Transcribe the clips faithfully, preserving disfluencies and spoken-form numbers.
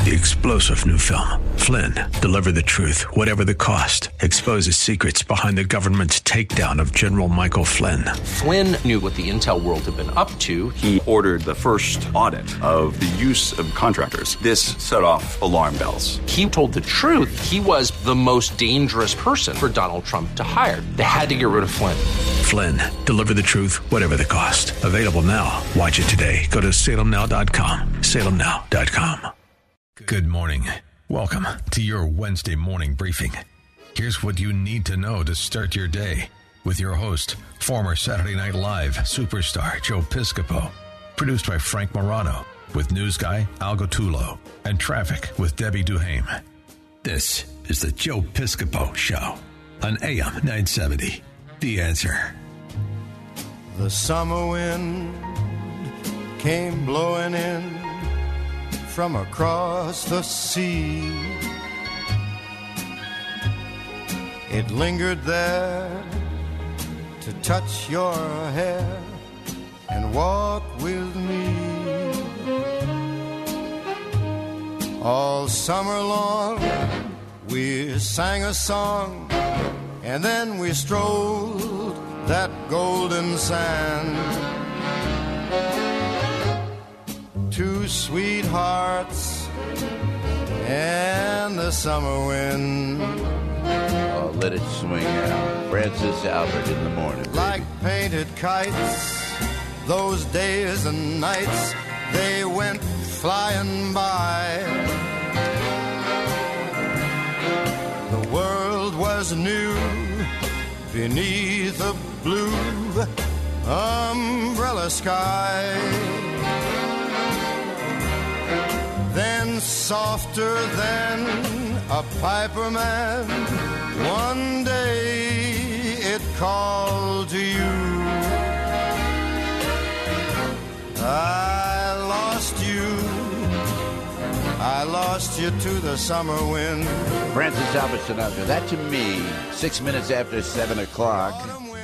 The explosive new film, Flynn, deliver the truth, whatever the cost, exposes secrets behind the government's takedown of General Michael Flynn. Flynn knew what the intel world had been up to. He ordered the first audit of the use of contractors. This set off alarm bells. He told the truth. He was the most dangerous person for Donald Trump to hire. They had to get rid of Flynn. Flynn, deliver the truth, whatever the cost. Available now. Watch it today. Go to salem now dot com. salem now dot com. Good morning. Welcome to your Wednesday morning briefing. Here's what you need to know to start your day with your host, former Saturday Night Live superstar Joe Piscopo. Produced by Frank Morano with news guy Al Gottulo and traffic with Debbie Duhame. This is the Joe Piscopo Show on A M nine seventy. The Answer. The summer wind came blowing in from across the sea. It lingered there to touch your hair and walk with me. All summer long we sang a song, and then we strolled that golden sand. Two sweethearts and the summer wind. Oh, let it swing out. Francis Albert in the morning. Baby. Like painted kites, those days and nights, they went flying by. The world was new beneath a blue umbrella sky. Then softer than a piper man, one day it called to you. I lost you, I lost you to the summer wind. Francis Albert Sinatra. That to me, six minutes after seven o'clock,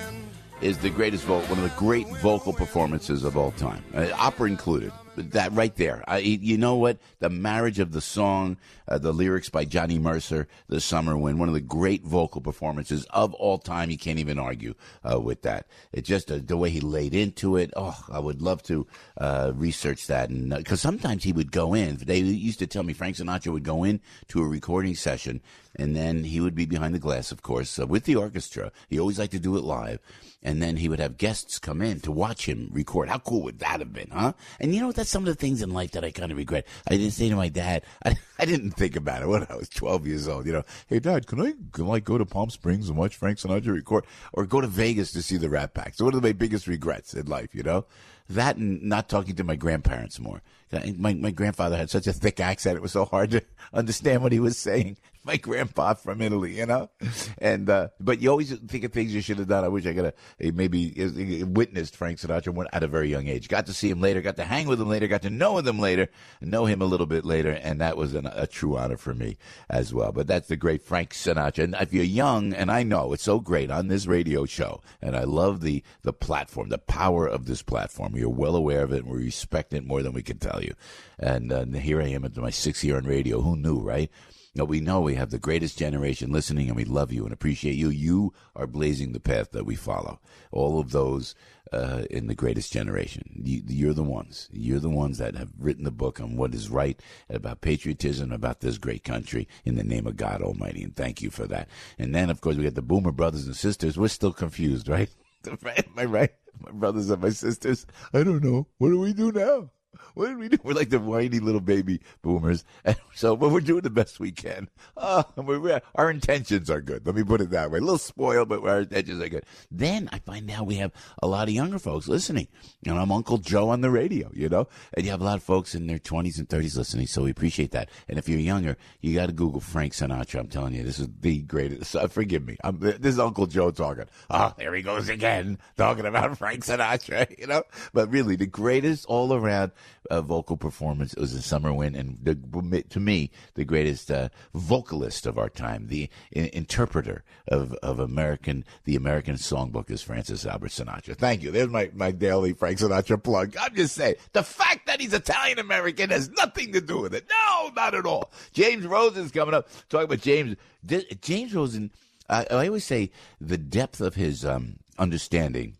is the greatest vocal, one of the great vocal performances of all time, uh, opera included. That right there. I, you know what? The marriage of the song, uh, the lyrics by Johnny Mercer, The Summer Wind, one of the great vocal performances of all time. You can't even argue uh, with that. It just, uh, the way he laid into it. Oh, I would love to uh, research that. And because uh, sometimes he would go in. They used to tell me Frank Sinatra would go in to a recording session, and then he would be behind the glass, of course, uh, with the orchestra. He always liked to do it live. And then he would have guests come in to watch him record. How cool would that have been, huh? And you know, that's some of the things in life that I kind of regret. I didn't say to my dad, I, I didn't think about it when I was twelve years old. You know, hey, Dad, can I, can I go to Palm Springs and watch Frank Sinatra record? Or go to Vegas to see the Rat Pack? So one of my biggest regrets in life, you know? That and not talking to my grandparents more. My, my grandfather had such a thick accent, it was so hard to understand what he was saying. My grandpa from Italy, you know? And, uh, but you always think of things you should have done. I wish I could have maybe witnessed Frank Sinatra at a very young age. Got to see him later, got to hang with him later, got to know him later, know him a little bit later, and that was an, a true honor for me as well. But that's the great Frank Sinatra. And if you're young, and I know it's so great on this radio show, and I love the, the platform, the power of this platform. You're well aware of it, and we respect it more than we can tell you. And uh, here I am at my sixth year on radio. Who knew, right? No, we know we have the greatest generation listening, and we love you and appreciate you. You are blazing the path that we follow. All of those uh, in the greatest generation. You, you're the ones. You're the ones that have written the book on what is right about patriotism, about this great country, in the name of God Almighty. And thank you for that. And then, of course, we got the Boomer brothers and sisters. We're still confused, right? Am I right? My brothers and my sisters. I don't know. What do we do now? What did we do? We're like the whiny little baby boomers. And so, but we're doing the best we can. Oh, we're, we're, our intentions are good. Let me put it that way. A little spoiled, but our intentions are good. Then I find out we have a lot of younger folks listening. You know, I'm Uncle Joe on the radio, you know, and you have a lot of folks in their twenties and thirties listening. So we appreciate that. And if you're younger, you got to Google Frank Sinatra. I'm telling you, this is the greatest. Uh, forgive me. I'm, this is Uncle Joe talking. Oh, there he goes again, talking about Frank Sinatra, you know, but really the greatest all around uh, vocal performance. It was a Summer Wind, and the, to me, the greatest uh, vocalist of our time, the in, interpreter of, of American, the American songbook is Francis Albert Sinatra. Thank you. There's my, my daily Frank Sinatra plug. I'm just saying, the fact that he's Italian-American has nothing to do with it. No, not at all. James Rosen's coming up. Talking about James, James Rosen, uh, I always say the depth of his um, understanding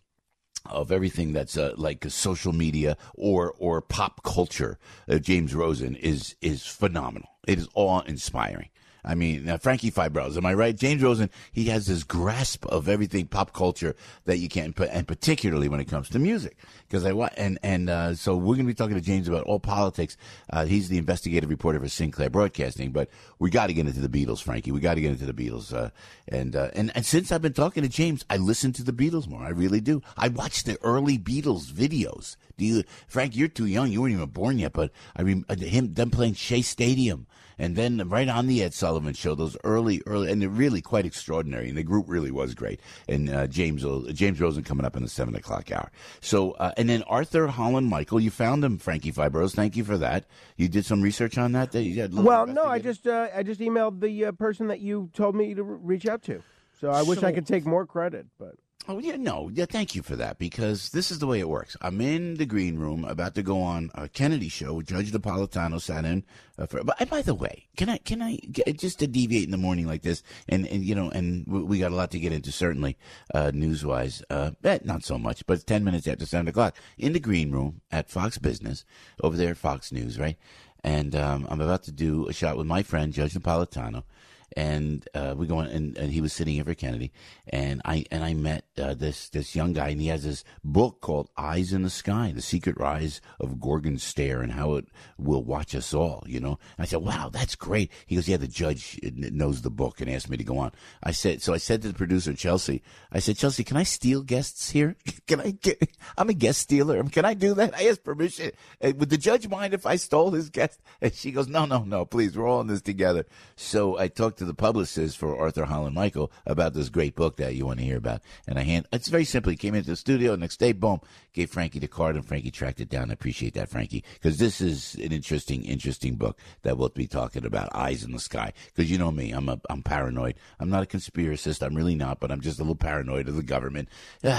of everything that's uh, like social media or or pop culture, uh, James Rosen is is phenomenal. It is awe-inspiring. I mean, uh, Frankie Fibros, am I right? James Rosen, he has this grasp of everything pop culture that you can't put, and particularly when it comes to music. Because I want, and and uh, so we're going to be talking to James about all politics. Uh, he's the investigative reporter for Sinclair Broadcasting, but we got to get into the Beatles, Frankie. We got to get into the Beatles. Uh, and uh, and and since I've been talking to James, I listen to the Beatles more. I really do. I watch the early Beatles videos. Do you, Frank? You're too young. You weren't even born yet. But I mean, him them playing Shea Stadium. And then right on the Ed Sullivan Show, those early, early, and they're really quite extraordinary. And the group really was great. And uh, James James Rosen coming up in the seven o'clock hour. So, uh, and then Arthur Holland Michael, you found him, Frankie Fibros. Thank you for that. You did some research on that. that you had well, no, I just uh, I just emailed the uh, person that you told me to reach out to. So I wish so, I could take more credit, but. Oh, yeah, no. Yeah, thank you for that, because this is the way it works. I'm in the green room about to go on a Kennedy show. Judge Napolitano sat in. Uh, for, but by the way, can I, can I, get, just to deviate in the morning like this, and, and you know, and we got a lot to get into, certainly, uh, news-wise. Uh, eh, not so much, but it's ten minutes after seven o'clock. In the green room at Fox Business, over there at Fox News, right? And um, I'm about to do a shot with my friend, Judge Napolitano. And uh, we go in, and, and he was sitting here for Kennedy, and I and I met uh, this this young guy, and he has this book called Eyes in the Sky: The Secret Rise of Gorgon's Stare and How It Will Watch Us All. You know, and I said, "Wow, that's great." He goes, "Yeah, the judge knows the book and asked me to go on." I said, so I said to the producer Chelsea, I said, "Chelsea, can I steal guests here? Can I get? I'm a guest stealer. Can I do that? I asked permission. Would the judge mind if I stole his guest?" And she goes, "No, no, no, please. We're all in this together." So I talked to the publicist for Arthur Holland Michael about this great book that you want to hear about. And I hand, it's very simple. He came into the studio, next day, boom, gave Frankie the card, and Frankie tracked it down. I appreciate that, Frankie, because this is an interesting, interesting book that we'll be talking about, Eyes in the Sky. Because you know me, I'm a, I'm paranoid. I'm not a conspiracist. I'm really not, but I'm just a little paranoid of the government.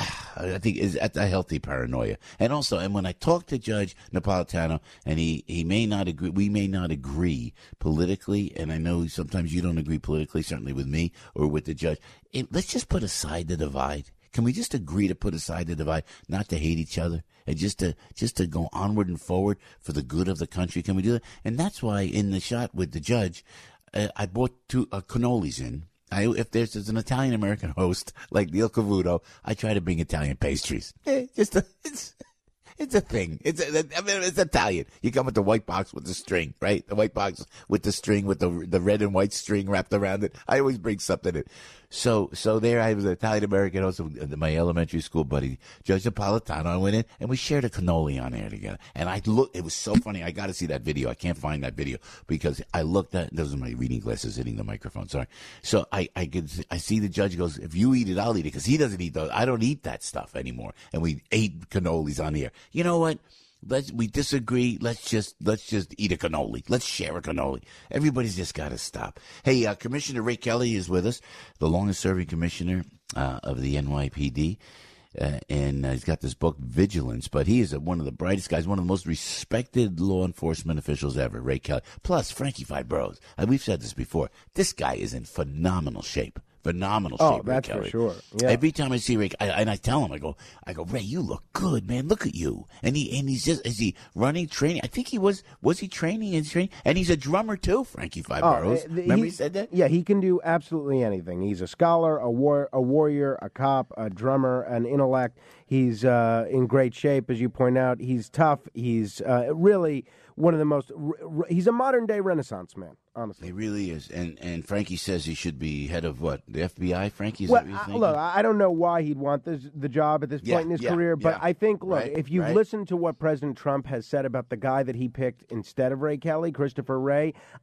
I think is at a healthy paranoia. And also, and when I talk to Judge Napolitano, and he, he may not agree, we may not agree politically, and I know sometimes you don't agree politically, certainly with me or with the judge. It, let's just put aside the divide. Can we just agree to put aside the divide, not to hate each other, and just to just to go onward and forward for the good of the country? Can we do that? And that's why in the shot with the judge, uh, I bought two uh, cannolis in. I, if there's, there's an Italian-American host like Neil Cavuto, I try to bring Italian pastries. Eh, just a, it's... It's a thing. It's a, I mean, it's Italian. You come with the white box with the string, right? The white box with the string, with the the red and white string wrapped around it. I always bring something in. So, so there I was an Italian-American host, my elementary school buddy, Judge Napolitano. I went in, and we shared a cannoli on air together. And I looked, it was so funny. I got to see that video. I can't find that video because I looked at, those are my reading glasses hitting the microphone, sorry. So I, I could, I see the judge goes, if you eat it, I'll eat it, because he doesn't eat those. I don't eat that stuff anymore. And we ate cannolis on air. You know what? Let's, we disagree. Let's just, let's just eat a cannoli. Let's share a cannoli. Everybody's just got to stop. Hey, uh, Commissioner Ray Kelly is with us, the longest serving commissioner, uh, of the N Y P D. Uh, and uh, he's got this book, Vigilance, but he is a, one of the brightest guys, one of the most respected law enforcement officials ever, Ray Kelly. Plus, Frankie Fibros. Uh, we've said this before. This guy is in phenomenal shape. Phenomenal shape, oh, Ray that's Kelly. for sure. Yeah. Every time I see Ray, I, and I tell him, I go, I go, Ray, you look good, man. Look at you. And he, and he's just, is he running, training? I think he was, was he training and training? And he's a drummer too, Frankie Fibros. Oh, Remember he said that? Yeah, he can do absolutely anything. He's a scholar, a war, a warrior, a cop, a drummer, an intellect. He's uh, in great shape, as you point out. He's tough. He's uh, really one of the most. R- he's a modern day Renaissance man, honestly. He really is. And and Frankie says he should be head of what, the F B I. Frankie, is well, that what you're I, thinking? look, I don't know why he'd want this, the job at this Yeah, point in his yeah, career, but yeah. I think, look, Right, if you right. listen to what President Trump has said about the guy that he picked instead of Ray Kelly, Christopher Wray,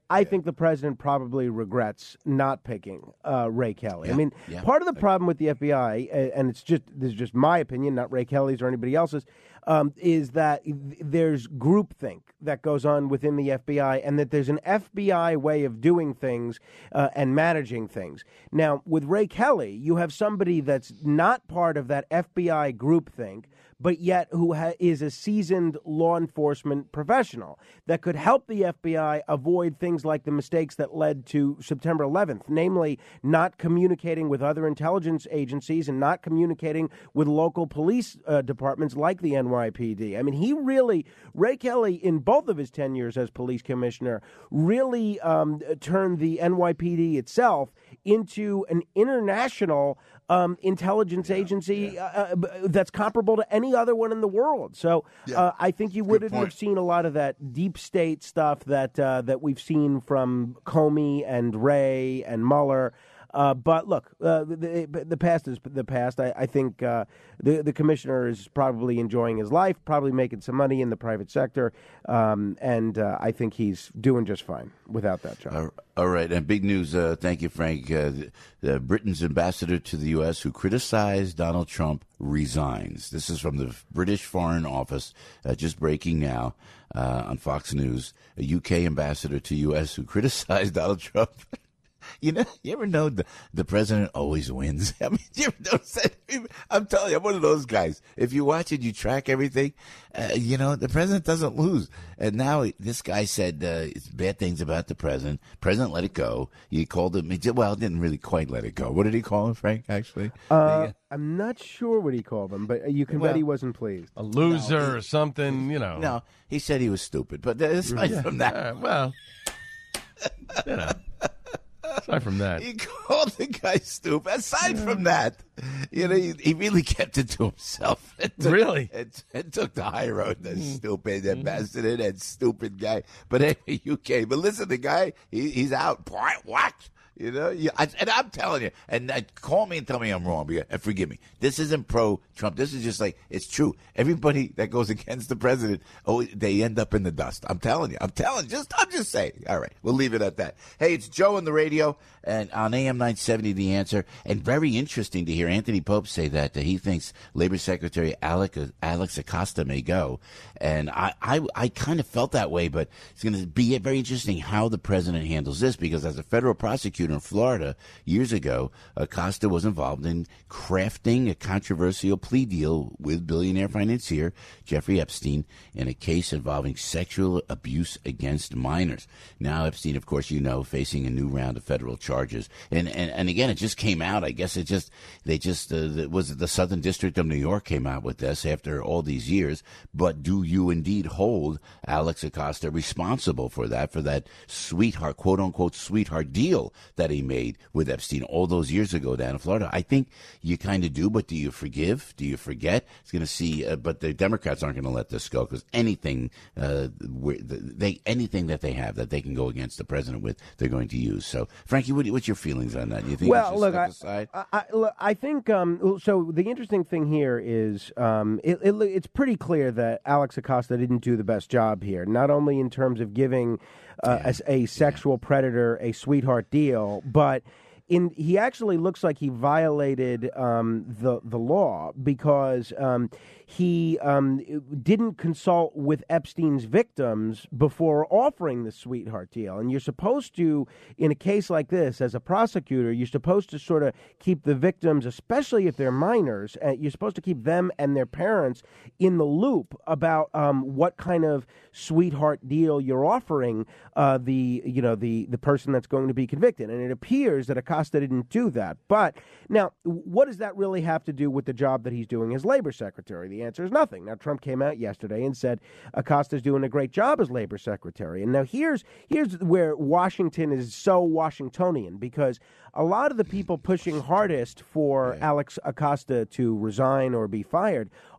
I think the president probably regrets not picking uh, Ray Kelly. Yeah, I mean, yeah. part of the problem with the F B I, and it's just this is just my opinion, not Ray Kelly's or anybody else's, um, is that there's groupthink that goes on within the F B I, and that there's an F B I way of doing things uh, and managing things. Now, with Ray Kelly, you have somebody that's not part of that F B I groupthink, but yet who ha- is a seasoned law enforcement professional that could help the F B I avoid things like the mistakes that led to September eleventh, namely not communicating with other intelligence agencies and not communicating with local police uh, departments like the N Y P D. I mean, he really, Ray Kelly, in both of his tenures as police commissioner, really um, turned the N Y P D itself into an international Um, intelligence yeah, agency yeah. Uh, that's comparable to any other one in the world. So yeah. uh, I think you wouldn't have seen a lot of that deep state stuff that uh, that we've seen from Comey and Wray and Mueller. Uh, but look, uh, the, the past is the past. I, I think uh, the the commissioner is probably enjoying his life, probably making some money in the private sector, um, and uh, I think he's doing just fine without that job. Uh, all right, and big news. Uh, thank you, Frank. Uh, the, the Britain's ambassador to the U S who criticized Donald Trump resigns. This is from the British Foreign Office, uh, just breaking now uh, on Fox News. A U K ambassador to U S who criticized Donald Trump. You know, you ever know the, the president always wins? I mean, you ever notice that? I'm telling you, I'm one of those guys. If you watch it, you track everything. Uh, you know, the president doesn't lose. And now this guy said uh, it's bad things about the president. President let it go. He called him, he did, well, didn't really quite let it go. What did he call him, Frank, actually? Uh, yeah. I'm not sure what he called him, but you can well, bet he wasn't pleased. A loser no, he, or something, you know. No, he said he was stupid. But aside yeah. from that. Uh, well, you know. Aside from that, he called the guy stupid. Aside yeah. from that, you know, he, he really kept it to himself. It took, really, it, it took the high road. The mm. stupid ambassador, that stupid guy. But anyway, U K. But listen, the guy, he, he's out. What? You know, you, I, and I'm telling you, and uh, call me and tell me I'm wrong, because, and forgive me. This isn't pro-Trump. This is just like, it's true. Everybody that goes against the president, oh, they end up in the dust. I'm telling you. I'm telling you. Just, I'm just saying. All right, we'll leave it at that. Hey, it's Joe on the radio and on A M nine seventy, The Answer. And very interesting to hear Anthony Pope say that, that he thinks Labor Secretary Alex, Alex Acosta may go. And I, I, I kind of felt that way, but it's going to be very interesting how the president handles this, because as a federal prosecutor in Florida years ago, Acosta was involved in crafting a controversial plea deal with billionaire financier Jeffrey Epstein in a case involving sexual abuse against minors. Now Epstein, of course, you know, facing a new round of federal charges. And and, and again, it just came out. I guess it just, they just, uh, it was the Southern District of New York came out with this after all these years. But do you indeed hold Alex Acosta responsible for that, for that sweetheart, quote unquote, sweetheart deal that he made with Epstein all those years ago down in Florida? I think you kind of do, but do you forgive? Do you forget? It's going to see, uh, but the Democrats aren't going to let this go, because anything, uh, they anything that they have that they can go against the president with, they're going to use. So, Frankie, what, what's your feelings on that? Do you think well, you look, step I, aside? I, I, look, I think um, so. The interesting thing here is um, it, it, it's pretty clear that Alex Acosta didn't do the best job here, not only in terms of giving uh, yeah. a, a sexual yeah. predator a sweetheart deal, but in he actually looks like he violated um, the the law, because um, he um, didn't consult with Epstein's victims before offering the sweetheart deal. And you're supposed to, in a case like this, as a prosecutor, you're supposed to sort of keep the victims, especially if they're minors, uh, you're supposed to keep them and their parents in the loop about um, what kind of sweetheart deal you're offering uh, the you know the the person that's going to be convicted. And it appears that Acosta didn't do that. But now, what does that really have to do with the job that he's doing as labor secretary? The answer is nothing. Now, Trump came out yesterday and said Acosta's doing a great job as labor secretary. And now here's here's where Washington is so Washingtonian, because a lot of the people pushing hardest for Alex Acosta to resign or be fired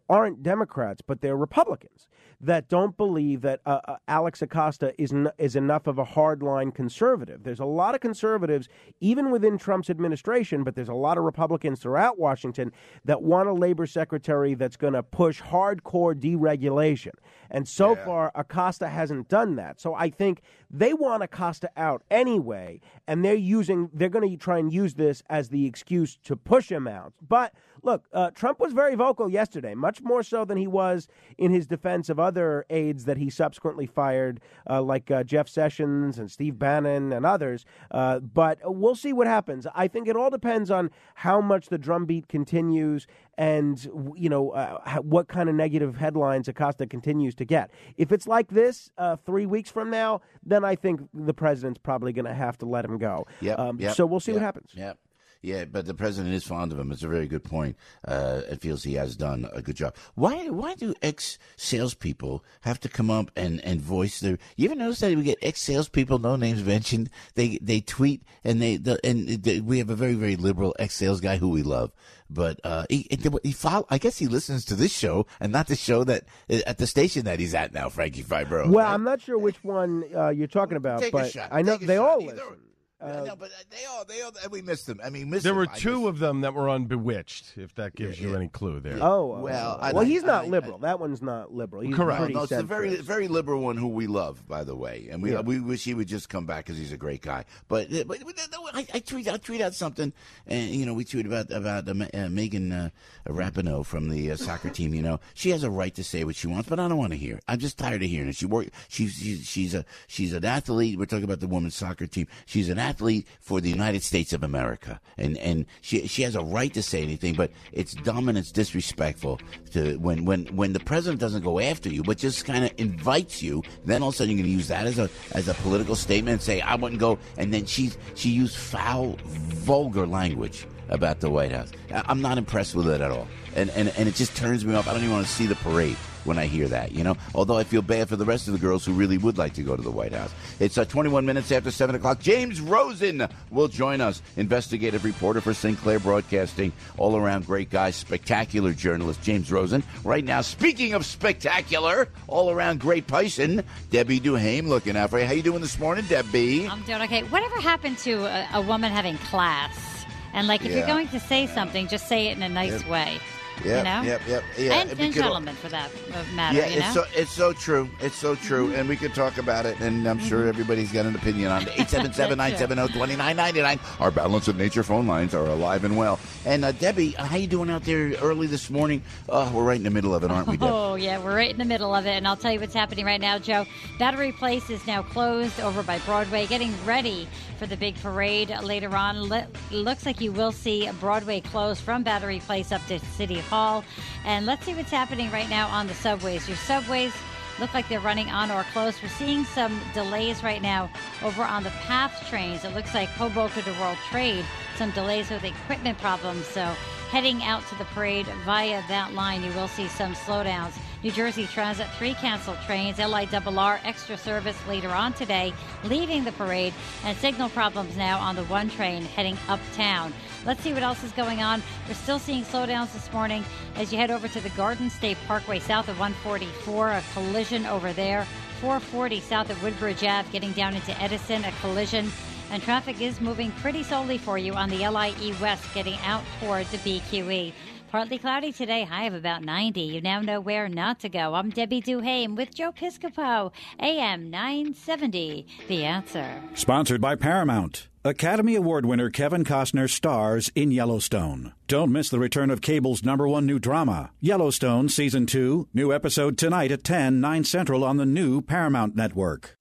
aren't Democrats, but they're Republicans that don't believe that uh, uh, Alex Acosta is n- is enough of a hardline conservative. There's a lot of conservatives, even within Trump's administration, but there's a lot of Republicans throughout Washington that want a labor secretary that's going to push hardcore deregulation. And so Yeah. far, Acosta hasn't done that. So I think they want Acosta out anyway, and they're using they're going to try and use this as the excuse to push him out. But look, uh, Trump was very vocal yesterday, much more so than he was in his defense of other aides that he subsequently fired, uh, like uh, Jeff Sessions and Steve Bannon and others. Uh, but we'll see what happens. I think it all depends on how much the drumbeat continues and, you know, uh, what kind of negative headlines Acosta continues to get. If it's like this uh, three weeks from now, then I think the president's probably going to have to let him go. Yep, um, yep, so we'll see yep, what happens. Yeah. Yeah, but the president is fond of him. It's a very good point. Uh, it feels he has done a good job. Why Why do ex-salespeople have to come up and, and voice their... You ever notice that we get ex-salespeople, no names mentioned? They they tweet, and they the, and they, we have a very, very liberal ex-sales guy who we love. But uh, he, he follow, I guess he listens to this show and not the show that at the station that he's at now, Frankie Fibro. Well, right? I'm not sure which one uh, you're talking about, Take a but shot. I know Take a they shot. all Either- listen. Uh, no, but they all, they all, we missed them. I mean, missed There them. were I two missed of them that were on Bewitched, if that gives Yeah, you yeah. any clue there. Oh, uh, Well, well, I- he's not I- liberal. that one's not liberal. He's Correct. pretty No, it's a very, centrist. very liberal one who we love, by the way, and we Yeah. we wish he would just come back because he's a great guy. But, but, but I, I tweet I tweet out something, and you know we tweet about about uh, uh, Megan uh, Rapinoe from the uh, soccer team. You know she has a right to say what she wants, but I don't want to hear it. I'm just tired of hearing it. She work. She's she's she's a she's an athlete. We're talking about the women's soccer team. She's an athlete for the United States of America, and and she she has a right to say anything, but it's dumb and it's disrespectful to when when when the president doesn't go after you, but just kind of invites you. Then all of a sudden you're going to use that as a as a political statement and say I wouldn't go. And then she she used foul, vulgar language about the White House. I'm not impressed with it at all, and and and it just turns me off. I don't even want to see the parade when I hear that, you know, although I feel bad for the rest of the girls who really would like to go to the White House. It's uh, twenty-one minutes after seven o'clock. James Rosen will join us, investigative reporter for Sinclair Broadcasting, all-around great guy, spectacular journalist, James Rosen. Right now, speaking of spectacular, all-around great person, Debbie Duhame looking out for you. How you doing this morning, Debbie? I'm doing okay. Whatever happened to a, a woman having class? And, like, if Yeah. you're going to say something, just say it in a nice Yep. way. Yep, you know? yep, yep. Yeah, and we and could all- gentlemen, for that matter, Yeah, you it's know? so it's so true. It's so true, Mm-hmm. and we could talk about it. And I'm sure everybody's got an opinion on it. eight seven seven, nine seven zero, two nine nine nine. Our Balance of Nature phone lines are alive and well. And uh, Debbie, how you doing out there early this morning? Oh, we're right in the middle of it, aren't we, Debbie? Oh, yeah, we're right in the middle of it. And I'll tell you what's happening right now, Joe. Battery Place is now closed over by Broadway, getting ready for the big parade later on. Le- looks like you will see Broadway closed from Battery Place up to City Hall. And let's see what's happening right now on the subways. Your subways look like they're running on or close. We're seeing some delays right now over on the PATH trains. It looks like Hoboken to World Trade, some delays with equipment problems. So heading out to the parade via that line, you will see some slowdowns. New Jersey Transit, three canceled trains, L I R R extra service later on today, leaving the parade, and signal problems now on the one train heading uptown. Let's see what else is going on. We're still seeing slowdowns this morning as you head over to the Garden State Parkway south of one forty-four, a collision over there. four forty south of Woodbridge Avenue, getting down into Edison, a collision. And traffic is moving pretty slowly for you on the L I E West, getting out towards the B Q E. Partly cloudy today, high of about ninety. You now know where not to go. I'm Debbie Duhame with Joe Piscopo, A M nine seventy, The Answer. Sponsored by Paramount. Academy Award winner Kevin Costner stars in Yellowstone. Don't miss the return of cable's number one new drama, Yellowstone Season two. New episode tonight at ten, nine Central on the new Paramount Network.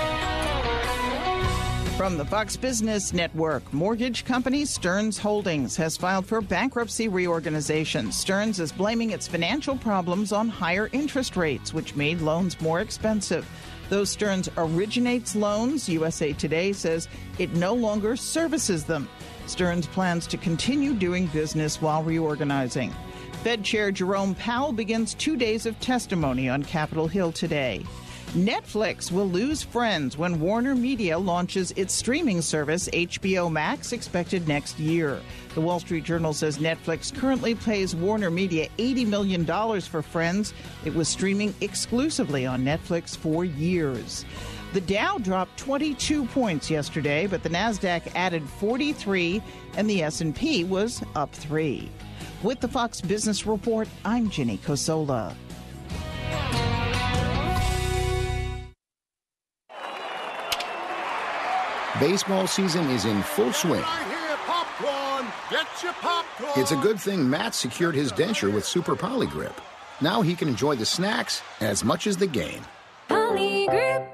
From the Fox Business Network, mortgage company Stearns Holdings has filed for bankruptcy reorganization. Stearns is blaming its financial problems on higher interest rates, which made loans more expensive. Though Stearns originates loans, U S A Today says it no longer services them. Stearns plans to continue doing business while reorganizing. Fed Chair Jerome Powell begins two days of testimony on Capitol Hill today. Netflix will lose Friends when Warner Media launches its streaming service, H B O Max, expected next year. The Wall Street Journal says Netflix currently pays Warner Media eighty million dollars for Friends. It was streaming exclusively on Netflix for years. The Dow dropped twenty-two points yesterday, but the Nasdaq added forty-three, and the S and P was up three. With the Fox Business Report, I'm Ginny Cosola. Baseball season is in full swing. Popcorn! Get your popcorn! It's a good thing Matt secured his denture with Super Polygrip. Now he can enjoy the snacks as much as the game. Polygrip.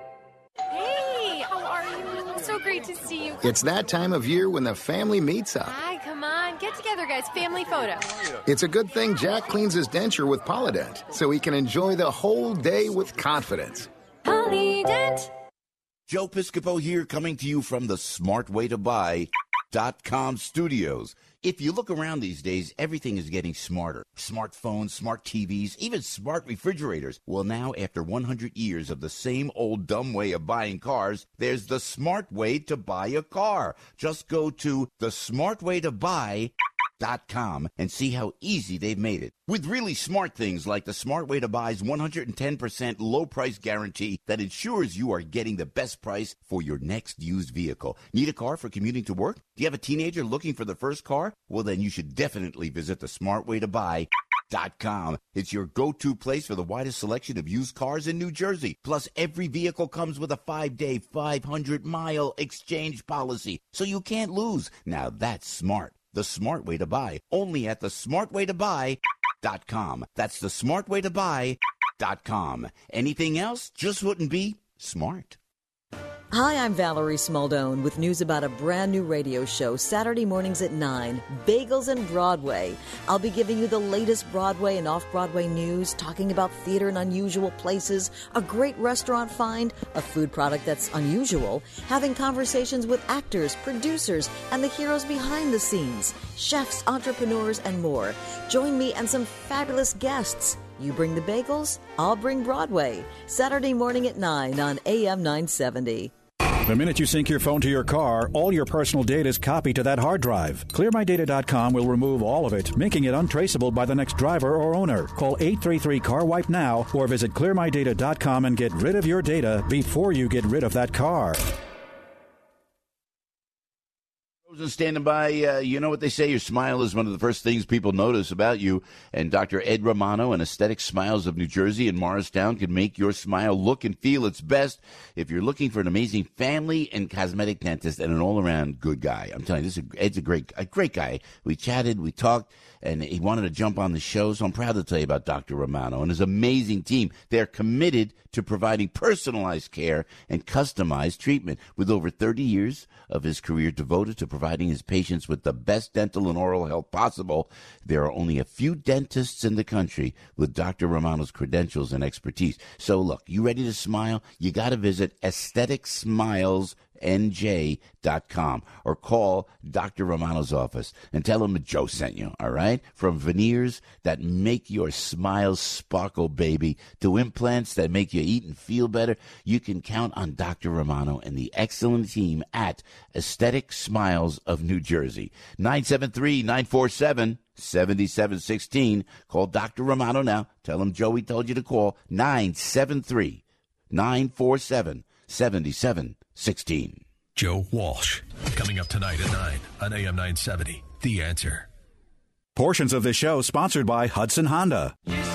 Hey, how are you? So great to see you. It's that time of year when the family meets up. Hi, come on. Get together, guys. Family photo. It's a good thing Jack cleans his denture with Polydent so he can enjoy the whole day with confidence. Polydent. Joe Piscopo here, coming to you from the smart way to buy dot com studios. If you look around these days, everything is getting smarter. Smartphones, smart T Vs, even smart refrigerators. Well, now, after one hundred years of the same old dumb way of buying cars, there's the smart way to buy a car. Just go to the smart way to buy dot com and see how easy they've made it. With really smart things like the Smart Way to Buy's one hundred ten percent low price guarantee that ensures you are getting the best price for your next used vehicle. Need a car for commuting to work? Do you have a teenager looking for the first car? Well, then you should definitely visit the Smart Way to Buy dot com. It's your go-to place for the widest selection of used cars in New Jersey. Plus, every vehicle comes with a five-day, five hundred mile exchange policy, so you can't lose. Now that's smart. The Smart Way to Buy, only at the smart way to buy dot com. That's the smart way to buy dot com. Anything else just wouldn't be smart. Hi, I'm Valerie Smaldone with news about a brand new radio show Saturday mornings at nine, Bagels and Broadway. I'll be giving you the latest Broadway and off-Broadway news, talking about theater in unusual places, a great restaurant find, a food product that's unusual, having conversations with actors, producers, and the heroes behind the scenes, chefs, entrepreneurs, and more. Join me and some fabulous guests. You bring the bagels, I'll bring Broadway. Saturday morning at nine on A M nine seventy. The minute you sync your phone to your car, all your personal data is copied to that hard drive. clear my data dot com will remove all of it, making it untraceable by the next driver or owner. Call eight three three, C A R, wipe now or visit clear my data dot com and get rid of your data before you get rid of that car. Standing by, uh, you know what they say, your smile is one of the first things people notice about you. And Doctor Ed Romano and Aesthetic Smiles of New Jersey in Morristown can make your smile look and feel its best. If you're looking for an amazing family and cosmetic dentist and an all-around good guy, I'm telling you, this is a, Ed's a great, a great guy. We chatted, we talked, and he wanted to jump on the show, so I'm proud to tell you about Doctor Romano and his amazing team. They're committed to providing personalized care and customized treatment. With over thirty years of his career devoted to providing his patients with the best dental and oral health possible, there are only a few dentists in the country with Doctor Romano's credentials and expertise. So look, you ready to smile? You got to visit Aesthetic Smiles N J dot com or call Doctor Romano's office and tell him Joe sent you, all right? From veneers that make your smile sparkle, baby, to implants that make you eat and feel better, you can count on Doctor Romano and the excellent team at Aesthetic Smiles of New Jersey. nine seven three, nine four seven, seven seven one six. Call Doctor Romano now. Tell him Joey told you to call nine seven three, nine four seven, seven seven sixteen. Joe Walsh, coming up tonight at nine on A M nine seventy. The Answer. Portions of this show sponsored by Hudson Honda.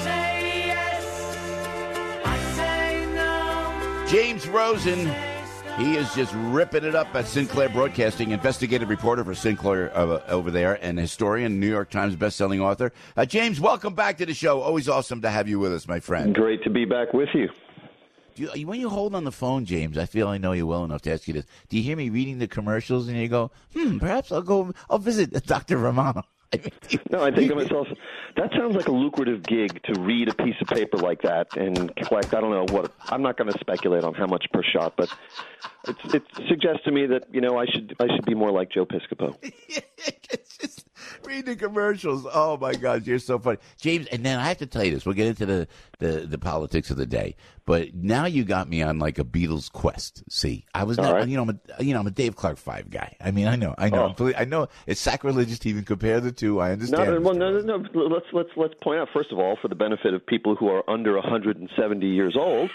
James Rosen, he is just ripping it up at Sinclair Broadcasting, investigative reporter for Sinclair uh, over there, and historian, New York Times bestselling author. Uh, James, welcome back to the show. Always awesome to have you with us, my friend. Great to be back with you. Do you, when you hold on the phone, James, I feel I know you well enough to ask you this. Do you hear me reading the commercials and you go, hmm, perhaps I'll go, I'll visit Doctor Romano? I mean, no, I think to myself, that sounds like a lucrative gig to read a piece of paper like that and collect, I don't know what, I'm not going to speculate on how much per shot, but it's, it suggests to me that, you know, I should I should be more like Joe Piscopo. it's just, Read the commercials. Oh, my God, you're so funny. James, and then I have to tell you this. We'll get into the, the, the politics of the day. But now you got me on like a Beatles quest. See, I was not, right. you know, I'm a, you know, I'm a Dave Clark Five guy. I mean, I know, I know, Oh. I know it's sacrilegious to even compare the two. I understand. No, no, well, no, no, no. Let's let's let's point out first of all, for the benefit of people who are under one hundred seventy years old,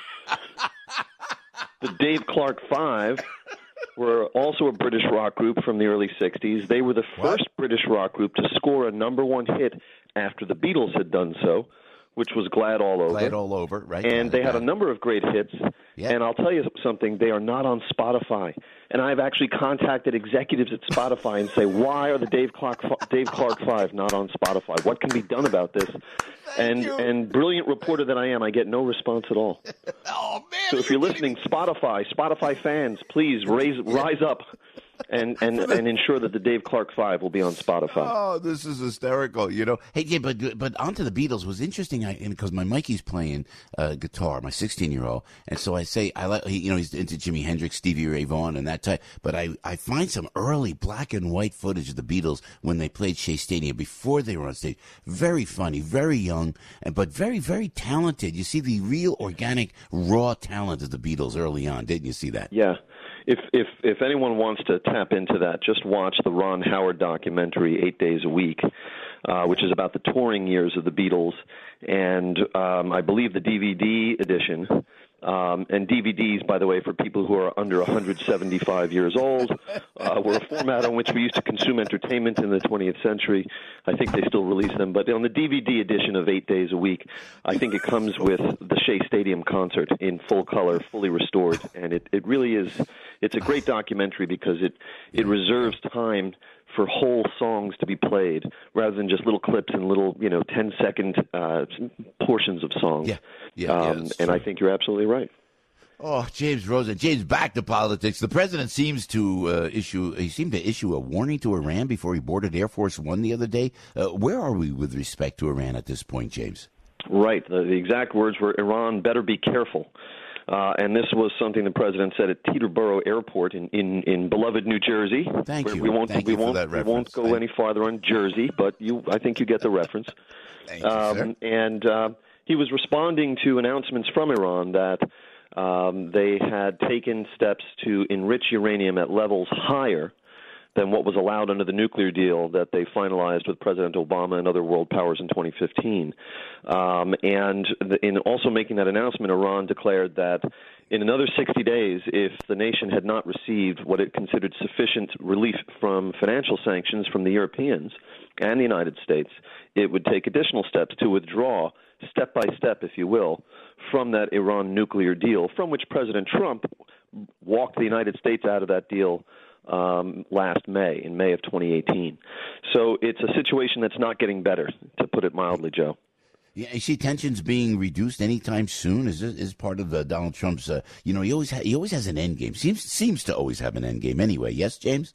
the Dave Clark Five were also a British rock group from the early sixties. They were the first British rock group to score a number one hit after the Beatles had done so, which was Glad All Over. Glad All Over, right? And they had a number of great hits. Yeah. And I'll tell you something, they are not on Spotify. And I've actually contacted executives at Spotify and say, why are the Dave Clark Dave Clark Five not on Spotify? What can be done about this? And and brilliant reporter that I am, I get no response at all. Oh man! So if you're listening, Spotify, Spotify fans, please raise rise up and, and, and ensure that the Dave Clark Five will be on Spotify. Oh, this is hysterical, you know. Hey, yeah, but but onto the Beatles was interesting because my Mikey's playing uh, guitar, my sixteen-year-old, and so I say I like, you know, he's into Jimi Hendrix, Stevie Ray Vaughan, and that type. But I I find some early black and white footage of the Beatles when they played Shea Stadium before they were on stage. Very funny, very young, and but very very talented. You see the real organic raw talent of the Beatles early on, didn't you see that? Yeah. If if if anyone wants to tap into that, just watch the Ron Howard documentary, Eight Days a Week, uh, which is about the touring years of the Beatles, and um, I believe the D V D edition. Um, and D V Ds, by the way, for people who are under one hundred seventy-five years old, uh, were a format on which we used to consume entertainment in the twentieth century. I think they still release them. But on the D V D edition of Eight Days a Week, I think it comes with the Shea Stadium concert in full color, fully restored. And it, it really is, it's a great documentary because it, it reserves time for whole songs to be played rather than just little clips and little, you know, ten-second uh, portions of songs. Yeah, yeah, um, yeah, and I think you're absolutely right. Oh, James Rosen. James, back to politics. The president seems to uh, issue, he seemed to issue a warning to Iran before he boarded Air Force One the other day. Uh, where are we with respect to Iran at this point, James? Right. The, the exact words were, Iran better be careful. Uh, and this was something the president said at Teterboro Airport in, in, in beloved New Jersey. Thank you. We won't, Thank we you for won't, that we reference. won't go I... any farther on Jersey, but you, I think you get the reference. Thank you, um, sir. And uh, he was responding to announcements from Iran that um, they had taken steps to enrich uranium at levels higher than what was allowed under the nuclear deal that they finalized with President Obama and other world powers in twenty fifteen. Um, and the, in also making that announcement, Iran declared that in another sixty days, if the nation had not received what it considered sufficient relief from financial sanctions from the Europeans and the United States, it would take additional steps to withdraw, step by step, if you will, from that Iran nuclear deal, from which President Trump walked the United States out of that deal Um, last May, in May of twenty eighteen. So it's a situation that's not getting better, to put it mildly, Joe. Yeah, you see tensions being reduced anytime soon. Is this is part of uh, Donald Trump's? Uh, you know, he always ha- he always has an end game. Seems seems to always have an end game anyway. Yes, James.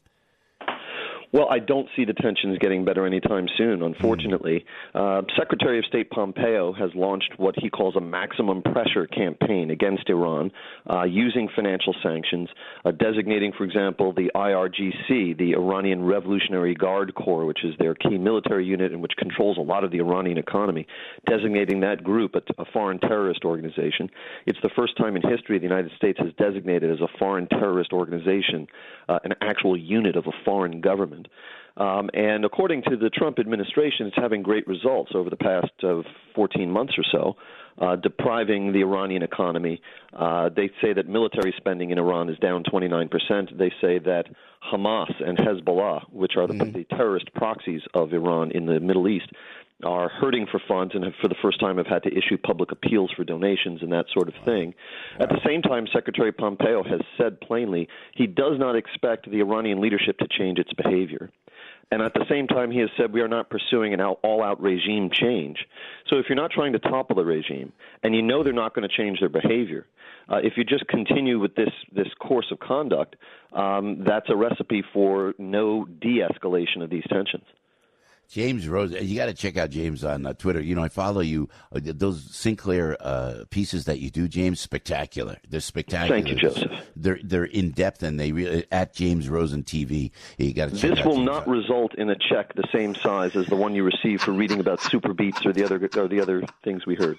Well, I don't see the tensions getting better anytime soon, unfortunately. Uh, Secretary of State Pompeo has launched what he calls a maximum pressure campaign against Iran, uh, using financial sanctions, uh, designating, for example, the I R G C, the Iranian Revolutionary Guard Corps, which is their key military unit and which controls a lot of the Iranian economy, designating that group a, a foreign terrorist organization. It's the first time in history the United States has designated as a foreign terrorist organization uh, an actual unit of a foreign government. Um, and according to the Trump administration, it's having great results over the past uh, fourteen months or so, uh, depriving the Iranian economy. Uh, they say that military spending in Iran is down twenty-nine percent. They say that Hamas and Hezbollah, which are the, mm-hmm. the terrorist proxies of Iran in the Middle East, are hurting for funds and have, for the first time have had to issue public appeals for donations and that sort of thing. At the same time, Secretary Pompeo has said plainly he does not expect the Iranian leadership to change its behavior. And at the same time, he has said we are not pursuing an all-out regime change. So if you're not trying to topple the regime and you know they're not going to change their behavior, uh, if you just continue with this, this course of conduct, um, that's a recipe for no de-escalation of these tensions. James Rose, you got to check out James on uh, Twitter. You know, I follow you. Uh, those Sinclair uh, pieces that you do, James, spectacular. They're spectacular. Thank you, Joseph. They're they're in depth, and they really at James Rosen T V. You got to check This out will James not out. result in a check the same size as the one you receive for reading about Super Beats or the other or the other things we heard.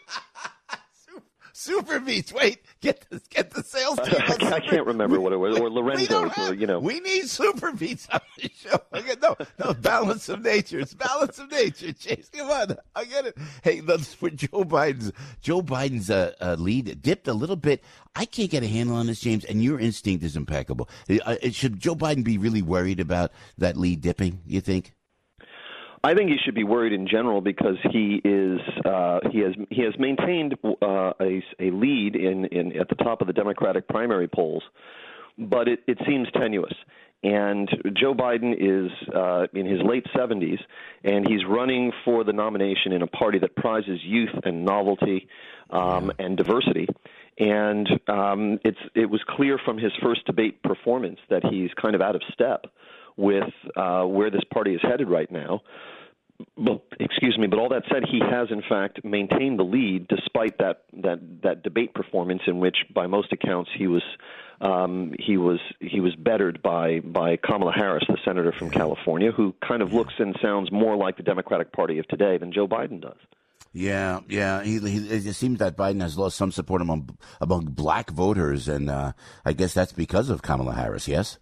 Super Beats. Wait, get the, get the sales team. I, I can't remember what it was. Or Lorenzo, or, you know. We need Super Beats on the show. I get, no, no, balance of nature. It's balance of nature. Chase, come on. I get it. Hey, look, for Joe Biden's Joe Biden's uh, uh, lead dipped a little bit. I can't get a handle on this, James, and your instinct is impeccable. Uh, should Joe Biden be really worried about that lead dipping, you think? I think he should be worried in general because he is uh, he has he has maintained uh, a, a lead in, in at the top of the Democratic primary polls, but it, it seems tenuous. And Joe Biden is uh, in his late seventies, and he's running for the nomination in a party that prizes youth and novelty um, and diversity. And um, it's it was clear from his first debate performance that he's kind of out of step with uh, where this party is headed right now. Well, excuse me, but all that said, he has in fact maintained the lead despite that that, that debate performance in which, by most accounts, he was um, he was he was bettered by by Kamala Harris, the senator from California, who kind of looks and sounds more like the Democratic Party of today than Joe Biden does. Yeah, yeah. He, he, it seems that Biden has lost some support among among black voters, and uh, I guess that's because of Kamala Harris. Yes.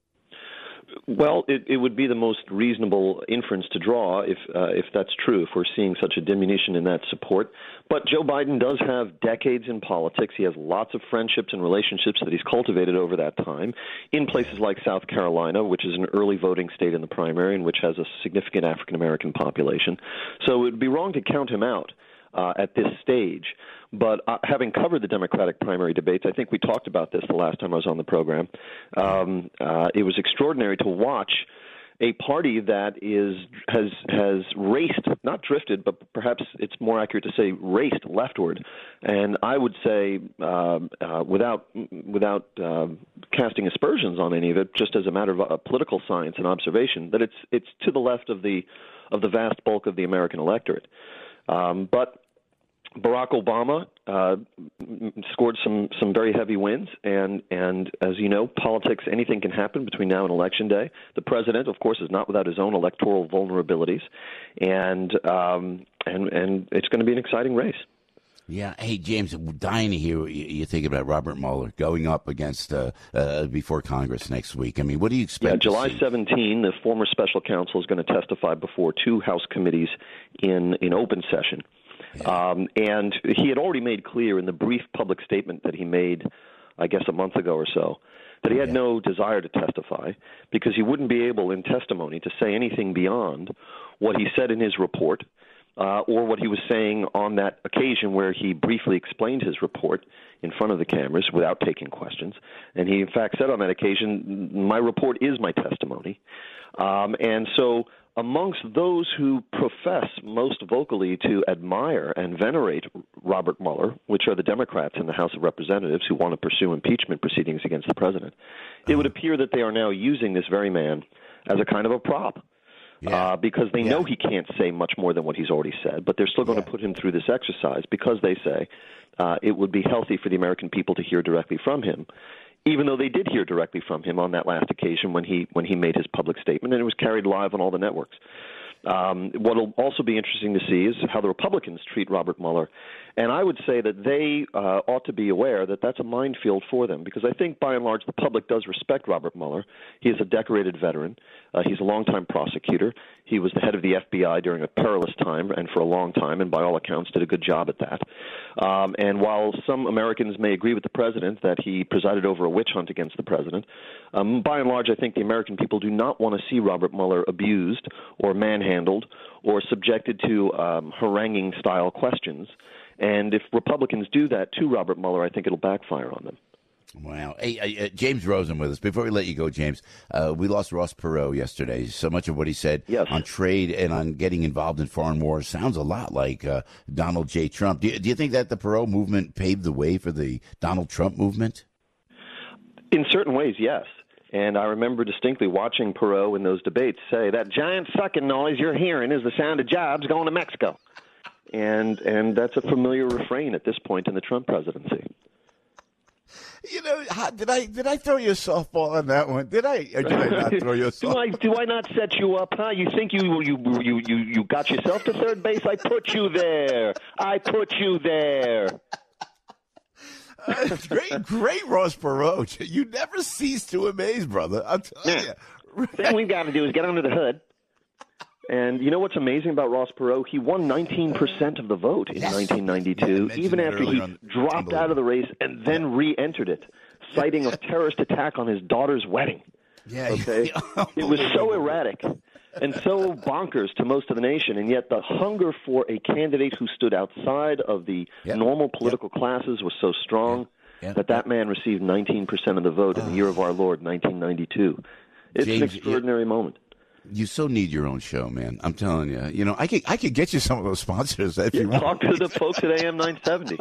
Well, it, it would be the most reasonable inference to draw if uh, if that's true, if we're seeing such a diminution in that support. But Joe Biden does have decades in politics. He has lots of friendships and relationships that he's cultivated over that time in places like South Carolina, which is an early voting state in the primary and which has a significant African-American population. So it would be wrong to count him out uh, at this stage. But uh, having covered the Democratic primary debates, I think we talked about this the last time I was on the program. Um, uh, it was extraordinary to watch a party that is has has raced, not drifted, but perhaps it's more accurate to say raced leftward. And I would say, uh, uh, without without uh, casting aspersions on any of it, just as a matter of uh, political science and observation, that it's it's to the left of the of the vast bulk of the American electorate. Um, but Barack Obama uh, scored some, some very heavy wins, and, and as you know, politics, anything can happen between now and Election Day. The president, of course, is not without his own electoral vulnerabilities, and um, and and it's going to be an exciting race. Yeah. Hey, James, dying to hear what you think about Robert Mueller going up against uh, uh, before Congress next week. I mean, what do you expect? Yeah, July seventeenth, the former special counsel is going to testify before two House committees in, in open session. Yeah. Um, and he had already made clear in the brief public statement that he made, I guess, a month ago or so, that he had yeah. no desire to testify because he wouldn't be able in testimony to say anything beyond what he said in his report uh, or what he was saying on that occasion where he briefly explained his report in front of the cameras without taking questions. And he, in fact, said on that occasion, my report is my testimony. Um, and so amongst those who profess most vocally to admire and venerate Robert Mueller, which are the Democrats in the House of Representatives who want to pursue impeachment proceedings against the president, it would appear that they are now using this very man as a kind of a prop. Yeah. Uh, because they yeah. know he can't say much more than what he's already said, but they're still going yeah. to put him through this exercise because they say uh, it would be healthy for the American people to hear directly from him, even though they did hear directly from him on that last occasion when he when he made his public statement, and it was carried live on all the networks. Um, what will also be interesting to see is how the Republicans treat Robert Mueller. And I would say that they uh, ought to be aware that that's a minefield for them, because I think by and large the public does respect Robert Mueller. He is a decorated veteran. Uh, he's a longtime prosecutor. He was the head of the F B I during a perilous time and for a long time, and by all accounts did a good job at that. Um, and while some Americans may agree with the president that he presided over a witch hunt against the president, um, by and large I think the American people do not want to see Robert Mueller abused or manhandled or subjected to um, haranguing-style questions. And if Republicans do that to Robert Mueller, I think it'll backfire on them. Wow. Hey, uh, James Rosen with us. Before we let you go, James, uh, we lost Ross Perot yesterday. So much of what he said yes. on trade and on getting involved in foreign wars sounds a lot like uh, Donald J. Trump. Do you, do you think that the Perot movement paved the way for the Donald Trump movement? In certain ways, yes. And I remember distinctly watching Perot in those debates say, that giant sucking noise you're hearing is the sound of jobs going to Mexico. And and that's a familiar refrain at this point in the Trump presidency. You know, how, did I did I throw you a softball on that one? Did I or did I not throw you a softball? do I do I not set you up, huh? You think you you you you you got yourself to third base? I put you there. I put you there. Uh, great, great Ross Perot. You never cease to amaze, brother. I'm telling yeah. you. The thing we've got to do is get under the hood. And you know what's amazing about Ross Perot? He won nineteen percent of the vote in yes. nineteen ninety-two, yeah, even after he on, dropped out of the race and then yeah. re-entered it, citing a terrorist attack on his daughter's wedding. Yeah, okay? yeah. It was so erratic and so bonkers to most of the nation, and yet the hunger for a candidate who stood outside of the yep. normal political yep. classes was so strong yep. Yep. that that man received nineteen percent of the vote in the year of our Lord, nineteen ninety-two. It's James, an extraordinary yeah. moment. You so need your own show, man. I'm telling you. You know, I could I could get you some of those sponsors if yeah, you want. Talk to the folks at A M nine seventy.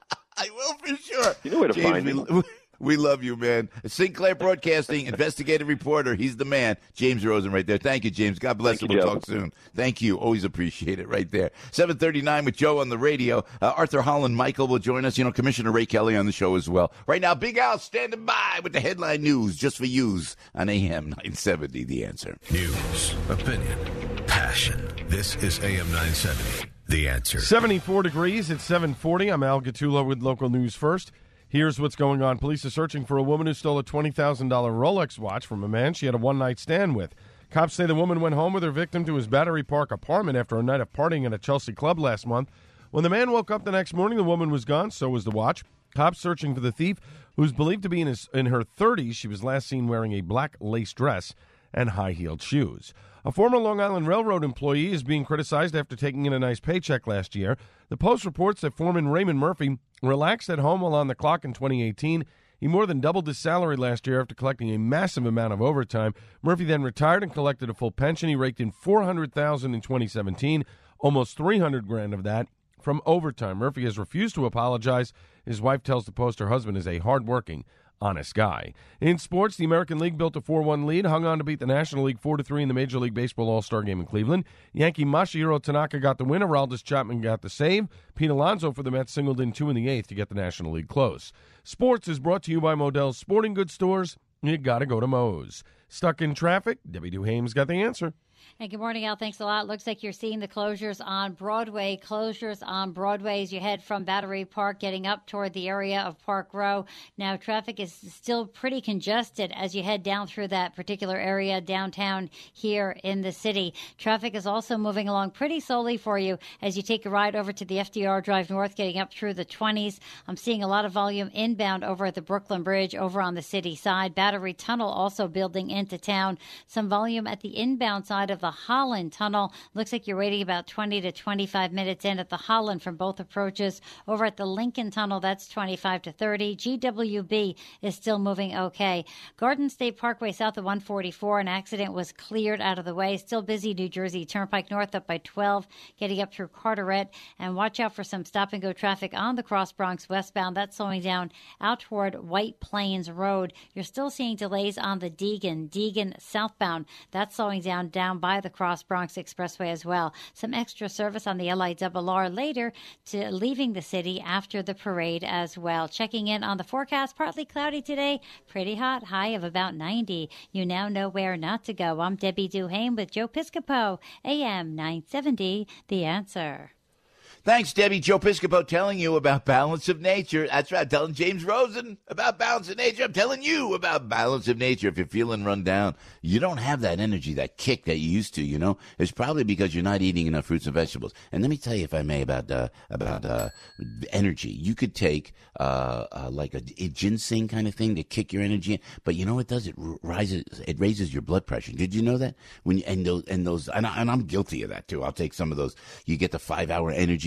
I will for sure. You know where to James, find me. We love you, man. Sinclair Broadcasting, investigative reporter. He's the man. James Rosen right there. Thank you, James. God bless you. We'll Joe. talk soon. Thank you. Always appreciate it right there. seven thirty-nine with Joe on the radio. Uh, Arthur Holland Michael will join us. You know, Commissioner Ray Kelly on the show as well. Right now, Big Al standing by with the headline news just for yous on A M nine seventy, The Answer. News, opinion, passion. This is A M nine seventy, The Answer. seventy-four degrees at seven forty. I'm Al Gattullo with local news first. Here's what's going on. Police are searching for a woman who stole a twenty thousand dollars Rolex watch from a man she had a one-night stand with. Cops say the woman went home with her victim to his Battery Park apartment after a night of partying at a Chelsea club last month. When the man woke up the next morning, the woman was gone, so was the watch. Cops searching for the thief, who's believed to be in, his, in her thirties. She was last seen wearing a black lace dress and high-heeled shoes. A former Long Island Railroad employee is being criticized after taking in a nice paycheck last year. The Post reports that foreman Raymond Murphy relaxed at home while on the clock in twenty eighteen. He more than doubled his salary last year after collecting a massive amount of overtime. Murphy then retired and collected a full pension. He raked in four hundred thousand dollars in twenty seventeen, almost three hundred grand of that from overtime. Murphy has refused to apologize. His wife tells the Post her husband is a hardworking, honest guy. In sports, the American League built a four one lead, hung on to beat the National League four to three in the Major League Baseball All-Star Game in Cleveland. Yankee Masahiro Tanaka got the win. Aroldis Chapman got the save. Pete Alonso for the Mets singled in two in the eighth to get the National League close. Sports is brought to you by Modell's Sporting Goods Stores. You got to go to Moe's. Stuck in traffic? Debbie Duhame's got the answer. And good morning, Al. Thanks a lot. Looks like you're seeing the closures on Broadway. Closures on Broadway as you head from Battery Park, getting up toward the area of Park Row. Now, traffic is still pretty congested as you head down through that particular area downtown here in the city. Traffic is also moving along pretty slowly for you as you take a ride over to the F D R Drive North, getting up through the twenties. I'm seeing a lot of volume inbound over at the Brooklyn Bridge over on the city side. Battery Tunnel also building into town. Some volume at the inbound side of the Holland Tunnel. Looks like you're waiting about twenty to twenty-five minutes in at the Holland from both approaches. Over at the Lincoln Tunnel, that's twenty-five to thirty. G W B is still moving okay. Garden State Parkway south of one forty-four, an accident was cleared out of the way. Still busy New Jersey Turnpike North up by twelve, getting up through Carteret. And watch out for some stop-and-go traffic on the Cross Bronx westbound. That's slowing down out toward White Plains Road. You're still seeing delays on the Deegan, Deegan southbound. That's slowing down down by the Cross Bronx Expressway as well. Some extra service on the L I R R later to leaving the city after the parade as well. Checking in on the forecast, partly cloudy today, pretty hot, high of about ninety. You now know where not to go. I'm Debbie Duhame with Joe Piscopo, A M nine seventy, The Answer. Thanks, Debbie. Joe Piscopo telling you about Balance of Nature. That's right. I'm telling James Rosen about Balance of Nature. I'm telling you about Balance of Nature. If you're feeling run down, you don't have that energy, that kick that you used to, you know. It's probably because you're not eating enough fruits and vegetables. And let me tell you, if I may, about uh, about uh, energy. You could take uh, uh, like a, a ginseng kind of thing to kick your energy in. But you know what it does? It rises, it raises your blood pressure. Did you know that? When you, and those and those and, I, and I'm guilty of that too. I'll take some of those. You get the five hour energy.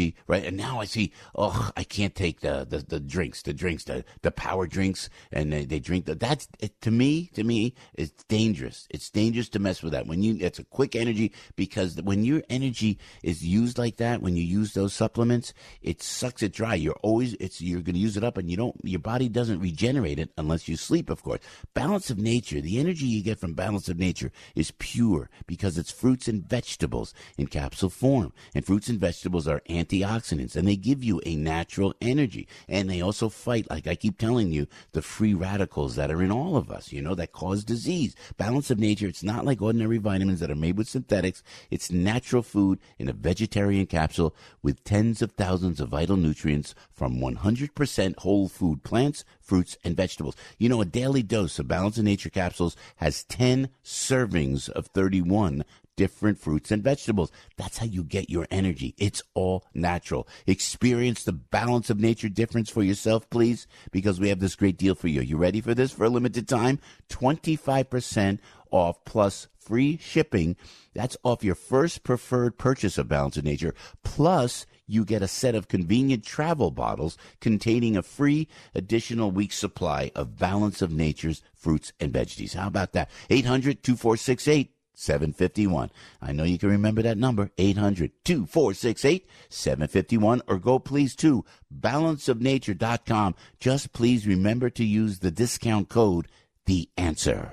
energy, right? And now I see, oh, I can't take the the, the drinks, the drinks, the, the power drinks, and they, they drink the, that's, it, to me, to me, it's dangerous. It's dangerous to mess with that. When you, it's a quick energy, because when your energy is used like that, when you use those supplements, it sucks it dry. You're always, it's, you're going to use it up, and you don't, your body doesn't regenerate it unless you sleep, of course. Balance of Nature, the energy you get from Balance of Nature is pure because it's fruits and vegetables in capsule form. And fruits and vegetables are antioxidants, and they give you a natural energy. And they also fight, like I keep telling you, the free radicals that are in all of us, you know, that cause disease. Balance of Nature, it's not like ordinary vitamins that are made with synthetics. It's natural food in a vegetarian capsule with tens of thousands of vital nutrients from one hundred percent whole food plants, fruits, and vegetables. You know, a daily dose of Balance of Nature capsules has ten servings of thirty-one different fruits and vegetables. That's how you get your energy. It's all natural. Experience the Balance of Nature difference for yourself, please, because we have this great deal for you. You ready for this? For a limited time, twenty-five percent off plus free shipping. That's off your first preferred purchase of Balance of Nature. Plus, you get a set of convenient travel bottles containing a free additional week's supply of Balance of Nature's fruits and veggies. How about that? eight hundred, two four six eight, seven five one. I know you can remember that number, eight hundred, two four six eight, seven five one, or go please to balance of nature dot com. Just please remember to use the discount code, The Answer.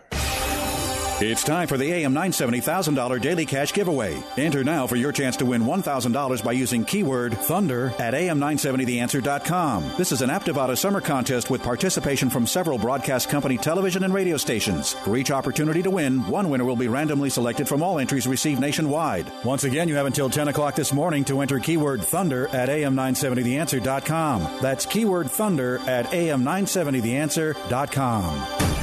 It's time for the A M nine seventy one thousand dollars Daily Cash Giveaway. Enter now for your chance to win one thousand dollars by using keyword Thunder at A M nine seventy the answer dot com. This is an Aptivada summer contest with participation from several broadcast company television and radio stations. For each opportunity to win, one winner will be randomly selected from all entries received nationwide. Once again, you have until ten o'clock this morning to enter keyword Thunder at A M nine seventy the answer dot com. That's keyword Thunder at A M nine seventy the answer dot com.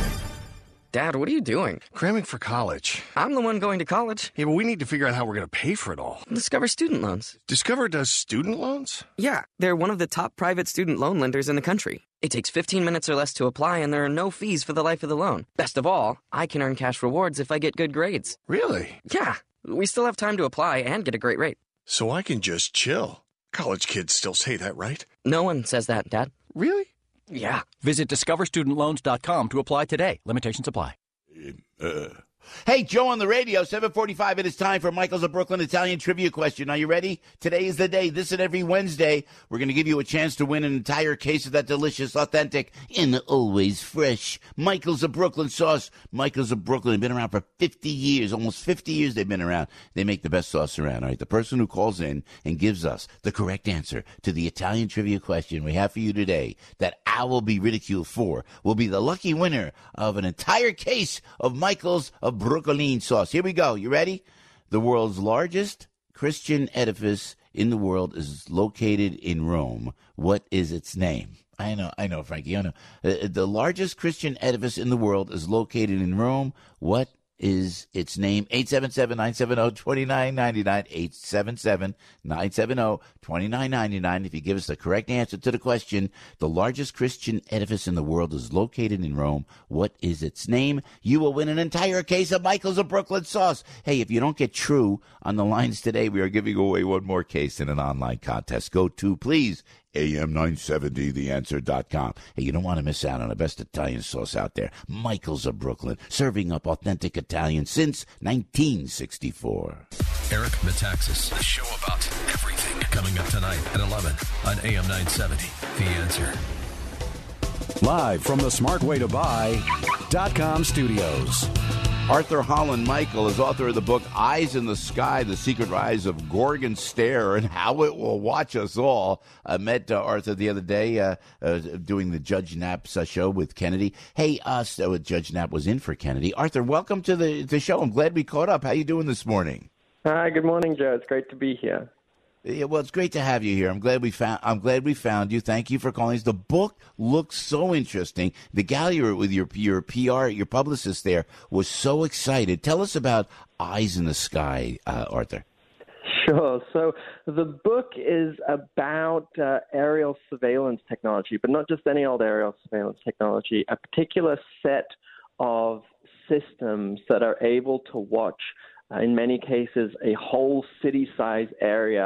Dad, what are you doing? Cramming for college. I'm the one going to college. Yeah, but we need to figure out how we're going to pay for it all. Discover Student Loans. Discover does student loans? Yeah, they're one of the top private student loan lenders in the country. It takes fifteen minutes or less to apply, and there are no fees for the life of the loan. Best of all, I can earn cash rewards if I get good grades. Really? Yeah, we still have time to apply and get a great rate. So I can just chill. College kids still say that, right? No one says that, Dad. Really? Yeah. Visit discover student loans dot com to apply today. Limitations apply. Uh. Hey, Joe on the radio, seven forty-five. It is time for Michael's of Brooklyn Italian Trivia Question. Are you ready? Today is the day. This and every Wednesday, we're going to give you a chance to win an entire case of that delicious, authentic, and always fresh Michael's of Brooklyn sauce. Michael's of Brooklyn have been around for fifty years. Almost fifty years they've been around. They make the best sauce around, all right? The person who calls in and gives us the correct answer to the Italian Trivia Question we have for you today that I will be ridiculed for will be the lucky winner of an entire case of Michael's of Brooklyn sauce. Here we go. You ready? The world's largest Christian edifice in the world is located in Rome. What is its name? I know, I know, Frankie. I know. Uh, the largest Christian edifice in the world is located in Rome. What is its name? eight seven seven, nine seven zero, two nine nine nine, eight seven seven, nine seven zero, two nine nine nine. If you give us the correct answer to the question, the largest Christian edifice in the world is located in Rome. What is its name? You will win an entire case of Michael's of Brooklyn sauce. Hey, if you don't get true on the lines today, we are giving away one more case in an online contest. Go to, please, A M nine seventy the answer dot com. Hey, you don't want to miss out on the best Italian sauce out there. Michael's of Brooklyn, serving up authentic Italian since nineteen sixty-four. Eric Metaxas, the show about everything, coming up tonight at eleven on A M nine seventy. The Answer. Live from the smart way to buy dot com studios. Arthur Holland Michael is author of the book Eyes in the Sky, The Secret Rise of Gorgon Stare and How It Will Watch Us All. I met uh, Arthur the other day uh, uh, doing the Judge Knapp's uh, show with Kennedy. Hey, uh, so Judge Knapp was in for Kennedy. Arthur, welcome to the, the show. I'm glad we caught up. How you doing this morning? Hi, good morning, Joe. It's great to be here. Yeah, well, it's great to have you here. I'm glad we found. I'm glad we found you. Thank you for calling us. The book looks so interesting. The gal you were with your your P R, your publicist there, was so excited. Tell us about Eyes in the Sky, uh, Arthur. Sure. So the book is about uh, aerial surveillance technology, but not just any old aerial surveillance technology. A particular set of systems that are able to watch, uh, in many cases, a whole city-size area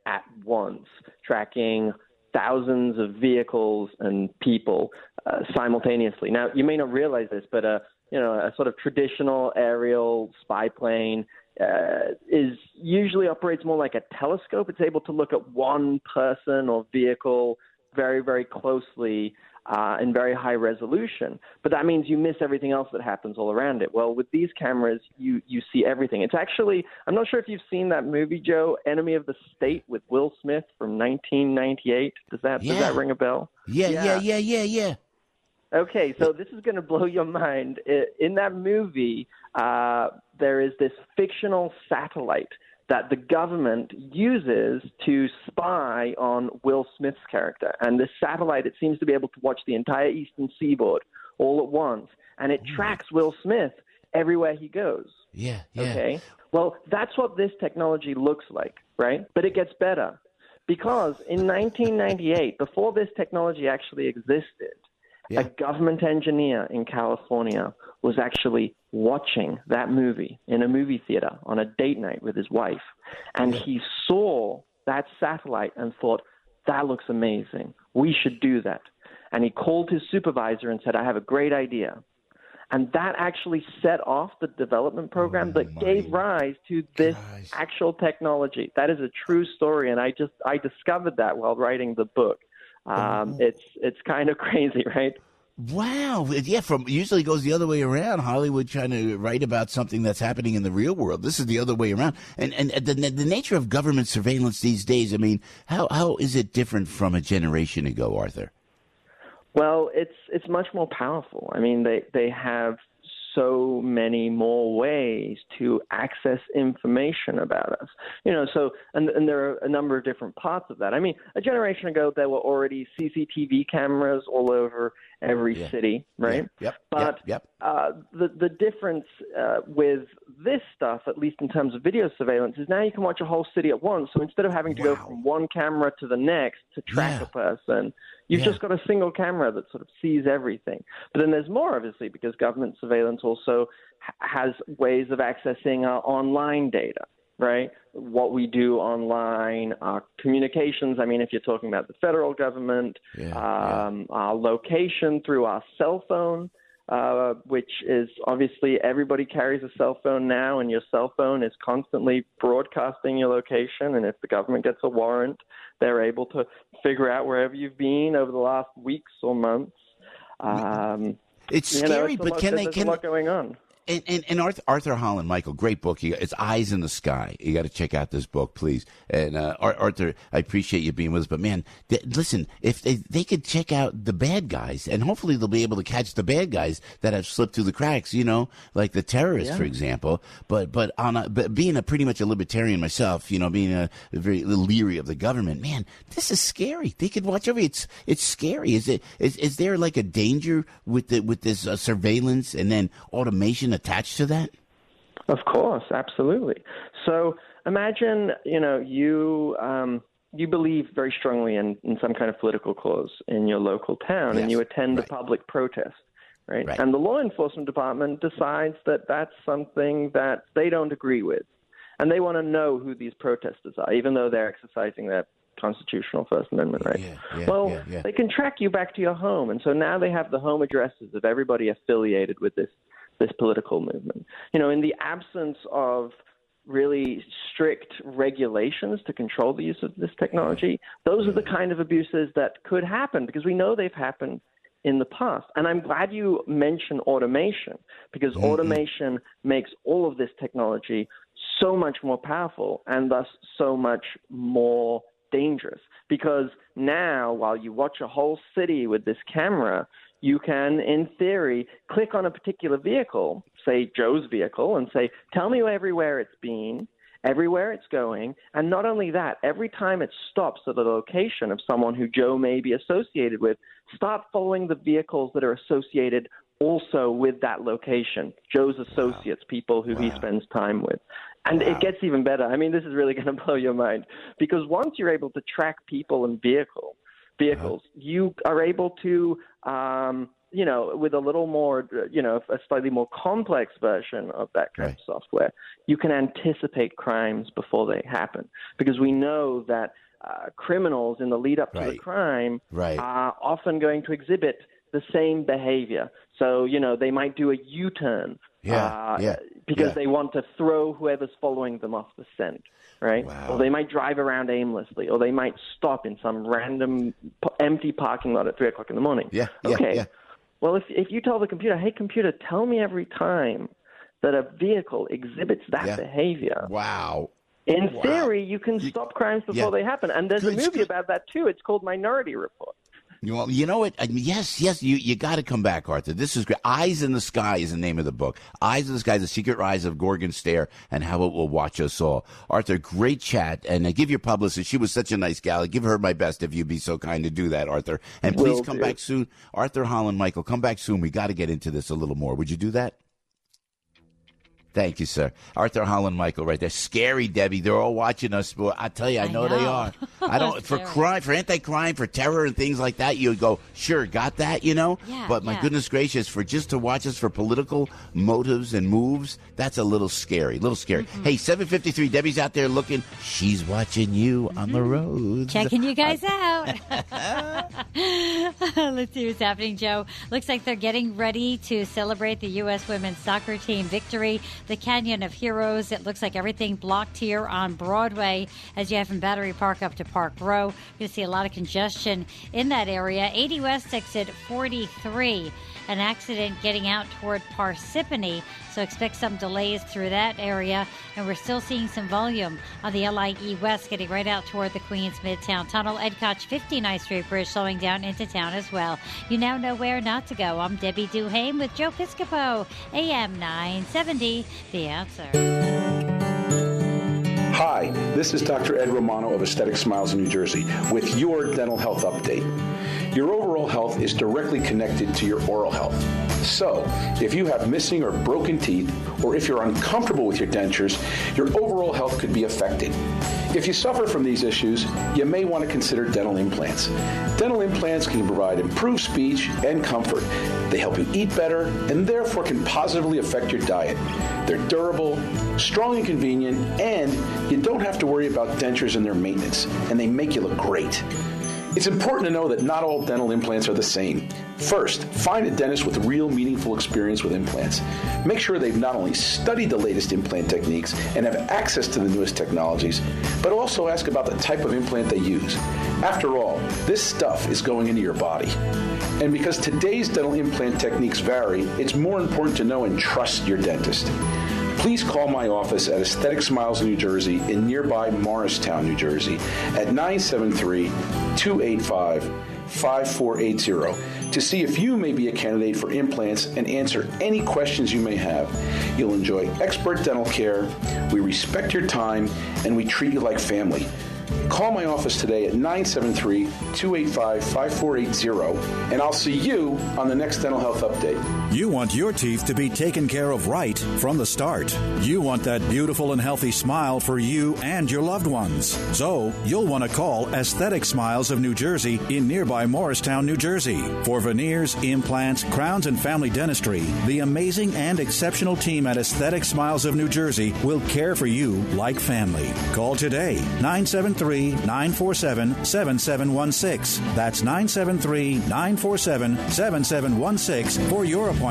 at once, tracking thousands of vehicles and people uh, simultaneously. Now, you may not realize this, but a you know a sort of traditional aerial spy plane uh, is usually operates more like a telescope. It's able to look at one person or vehicle very, very closely uh, in very high resolution. But that means you miss everything else that happens all around it. Well, with these cameras, you, you see everything. It's actually, I'm not sure if you've seen that movie, Joe, Enemy of the State with Will Smith from nineteen ninety-eight. Does that, Yeah. does that ring a bell? Yeah, yeah, yeah, yeah, yeah. Okay, so this is going to blow your mind. I- In that movie, uh, there is this fictional satellite that the government uses to spy on Will Smith's character. And this satellite, it seems to be able to watch the entire eastern seaboard all at once. And it tracks Will Smith everywhere he goes. Yeah, yeah. Okay? Well, that's what this technology looks like, right? But it gets better. Because in nineteen ninety-eight, before this technology actually existed, a government engineer in California was actually watching that movie in a movie theater on a date night with his wife. And he saw that satellite and thought, that looks amazing. We should do that. And he called his supervisor and said, I have a great idea. And that actually set off the development program that gave rise to this actual technology. That is a true story. And I just, I discovered that while writing the book. Um, it's it's kind of crazy, right? Wow. Yeah, from usually goes the other way around. Hollywood trying to write about something that's happening in the real world. This is the other way around. And and the the nature of government surveillance these days, I mean, how how is it different from a generation ago, Arthur? Well, it's it's much more powerful. I mean, they they have so many more ways to access information about us. You know, so, and, and there are a number of different parts of that. I mean, a generation ago, there were already C C T V cameras all over every Yeah. city, right? Yep, yep, But yep, yep. Uh, the, the difference uh, with this stuff, at least in terms of video surveillance, is now you can watch a whole city at once. So instead of having to go from one camera to the next to track a person, you've Yeah. just got a single camera that sort of sees everything. But then there's more, obviously, because government surveillance also ha- has ways of accessing our online data, right? What we do online, our communications. I mean, if you're talking about the federal government, um, our location through our cell phone, uh, which is obviously everybody carries a cell phone now, and your cell phone is constantly broadcasting your location. And if the government gets a warrant, they're able to figure out wherever you've been over the last weeks or months. Um, It's you know, scary, it's a but lot- can they? there's Can a lot going on? And, and, and Arthur, Arthur Holland, Michael, great book. You, it's Eyes in the Sky. You got to check out this book, please. And uh, Ar- Arthur, I appreciate you being with us. But man, th- listen, if they, they could check out the bad guys, and hopefully they'll be able to catch the bad guys that have slipped through the cracks. You know, like the terrorists, Yeah. for example. But but on a, but being a pretty much a libertarian myself, you know, being a, a very leery of the government, man, this is scary. They could watch over. It's it's scary. Is it is is there like a danger with the with this uh, surveillance and then automation attached to that? Of course, absolutely. So imagine, you know, you um, you believe very strongly in, in some kind of political cause in your local town, Yes, and you attend right. a public protest, right? Right. And the law enforcement department decides that that's something that they don't agree with, and they want to know who these protesters are, even though they're exercising their constitutional First Amendment right. Yeah, yeah, well, yeah, yeah. they can track you back to your home, and so now they have the home addresses of everybody affiliated with this this political movement. You know, in the absence of really strict regulations to control the use of this technology, those are the kind of abuses that could happen, because we know they've happened in the past. And I'm glad you mentioned automation, because Mm-hmm. automation makes all of this technology so much more powerful and thus so much more dangerous. Because now, while you watch a whole city with this camera, you can, in theory, click on a particular vehicle, say Joe's vehicle, and say, tell me everywhere it's been, everywhere it's going. And not only that, every time it stops at the location of someone who Joe may be associated with, start following the vehicles that are associated also with that location, Joe's associates, people who he spends time with. And it gets even better. I mean, this is really going to blow your mind, because once you're able to track people and vehicles, vehicles, you are able to um, you know, with a little more, you know, a slightly more complex version of that kind Right. of software, you can anticipate crimes before they happen, because we know that uh, criminals in the lead up to the Right. crime Right. are often going to exhibit the same behavior. So, you know, they might do a U-turn Yeah, uh, yeah, because yeah. they want to throw whoever's following them off the scent, right? Wow. Or they might drive around aimlessly, or they might stop in some random p- empty parking lot at three o'clock in the morning. Yeah, yeah, Okay. yeah. Well, if if you tell the computer, hey, computer, tell me every time that a vehicle exhibits that Yeah. behavior. Wow. In Wow. theory, you can stop crimes before yeah. they happen. And there's a Good, movie good. about that, too. It's called Minority Report. Well, you know what? I mean, yes, yes, you, you got to come back, Arthur. This is great. Eyes in the Sky is the name of the book. Eyes in the Sky, The Secret Rise of Gorgon's Stare and How It Will Watch Us All. Arthur, great chat. And uh, give your publicist, she was such a nice gal. Give her my best if you'd be so kind to do that, Arthur. And please Will come do. back soon. Arthur Holland Michael, come back soon. We got to get into this a little more. Would you do that? Thank you, sir. Arthur Holland Michael right there. Scary, Debbie. They're all watching us. Boy, I tell you, I, I know, they know. are. I don't for Scary. crime, for anti-crime, for terror and things like that. You would go, sure, got that, you know. Yeah, but my yeah. goodness gracious, for just to watch us for political motives and moves, that's a little scary. A little scary. Mm-hmm. Hey, seven fifty-three. Debbie's out there looking. She's watching you on the road. Checking you guys out. Let's see what's happening, Joe. Looks like they're getting ready to celebrate the U S women's soccer team victory. The Canyon of Heroes. It looks like everything blocked here on Broadway as you have from Battery Park up to Park Row. You're going to see a lot of congestion in that area. eighty West exit forty-three. An accident getting out toward Parsippany, so expect some delays through that area. And we're still seeing some volume on the L I E West getting right out toward the Queens Midtown Tunnel. Ed Koch, fifty-ninth Street Bridge, slowing down into town as well. You now know where not to go. I'm Debbie Duhame with Joe Piscopo, A M nine seventy, The Answer. Hi, this is Doctor Ed Romano of Aesthetic Smiles in New Jersey with your dental health update. Your overall health is directly connected to your oral health. So, if you have missing or broken teeth, or if you're uncomfortable with your dentures, your overall health could be affected. If you suffer from these issues, you may want to consider dental implants. Dental implants can provide improved speech and comfort. They help you eat better and therefore can positively affect your diet. They're durable, strong and convenient, and you don't have to worry about dentures and their maintenance, and they make you look great. It's important to know that not all dental implants are the same. First, find a dentist with real meaningful experience with implants. Make sure they've not only studied the latest implant techniques and have access to the newest technologies, but also ask about the type of implant they use. After all, this stuff is going into your body. And because today's dental implant techniques vary, it's more important to know and trust your dentist. Please call my office at Aesthetic Smiles in New Jersey in nearby Morristown, New Jersey at nine seven three, two eight five, five four eight zero to see if you may be a candidate for implants and answer any questions you may have. You'll enjoy expert dental care, we respect your time, and we treat you like family. Call my office today at nine seven three, two eight five, five four eight zero, and I'll see you on the next Dental Health Update. You want your teeth to be taken care of right from the start. You want that beautiful and healthy smile for you and your loved ones. So, you'll want to call Aesthetic Smiles of New Jersey in nearby Morristown, New Jersey. For veneers, implants, crowns, and family dentistry, the amazing and exceptional team at Aesthetic Smiles of New Jersey will care for you like family. Call today, nine seven three, nine four seven, seven seven one six. That's nine seven three, nine four seven, seven seven one six for your appointment.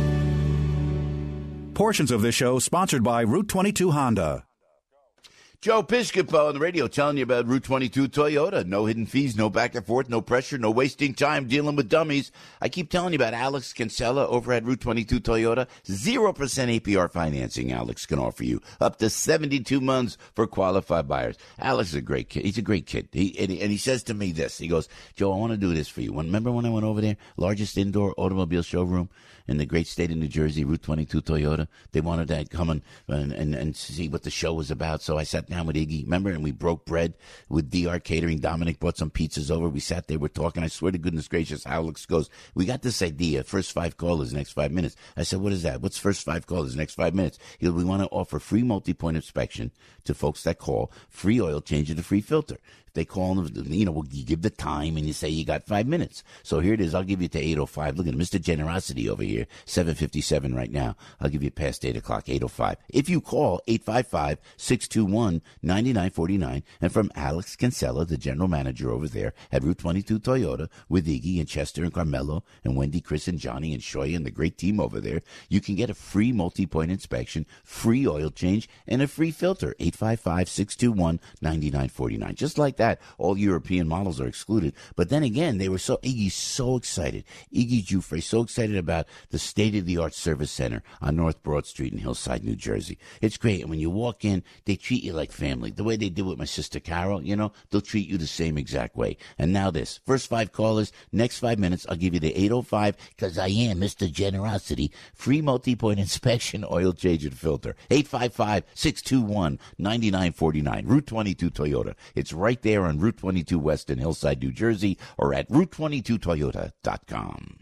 Portions of this show sponsored by Route twenty-two Honda. Joe Piscopo on the radio telling you about Route twenty-two Toyota. No hidden fees, no back and forth, no pressure, no wasting time dealing with dummies. I keep telling you about Alex Kinsella over at Route twenty-two Toyota. zero percent A P R financing Alex can offer you. Up to seventy-two months for qualified buyers. Alex is a great kid. He's a great kid. He, and, he, and he says to me this. He goes, Joe, I want to do this for you. When, remember when I went over there? Largest indoor automobile showroom in the great state of New Jersey, Route twenty-two Toyota. They wanted to come and, and, and see what the show was about. So I sat down with Iggy, remember? And we broke bread with D R Catering. Dominic brought some pizzas over. We sat there, we're talking. I swear to goodness gracious, Alex goes, we got this idea, first five callers, next five minutes. I said, what is that? What's first five callers, next five minutes? He goes, we want to offer free multi-point inspection to folks that call, free oil change and a free filter. If they call them, you know, you give the time and you say you got five minutes. So here it is. I'll give you to eight oh five. Look at Mister Generosity over here, seven fifty-seven right now. I'll give you past eight o'clock, eight oh five. If you call eight five five, six two one, nine nine four nine, and from Alex Kinsella, the general manager over there at Route twenty-two Toyota, with Iggy and Chester and Carmelo and Wendy, Chris and Johnny and Shoya and the great team over there, you can get a free multi-point inspection, free oil change, and a free filter. eight five five, six two one, nine nine four nine. Just like that. All European models are excluded. But then again, they were so, Iggy's so excited. Iggy Giuffre, so excited about the state-of-the-art service center on North Broad Street in Hillside, New Jersey. It's great. And when you walk in, they treat you like family. The way they did with my sister Carol, you know, they'll treat you the same exact way. And now this. First five callers, next five minutes, I'll give you the eight oh five, because I am Mister Generosity. Free multi-point inspection, oil change, and filter. eight five five, six two one, nine nine four nine. Route twenty-two Toyota. It's right there on Route twenty-two West in Hillside, New Jersey, or at route twenty-two toyota dot com.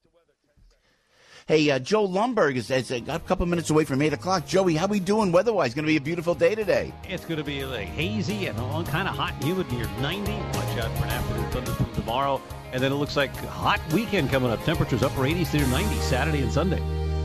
Hey, uh, Joe Lumberg is, is uh, a couple minutes away from eight o'clock. Joey, how we doing weather-wise? Going to be a beautiful day today. It's going to be like hazy and all kind of hot and humid near ninety. Watch out for an afternoon thunderstorm tomorrow. And then it looks like a hot weekend coming up. Temperatures upper eighties through ninety Saturday and Sunday.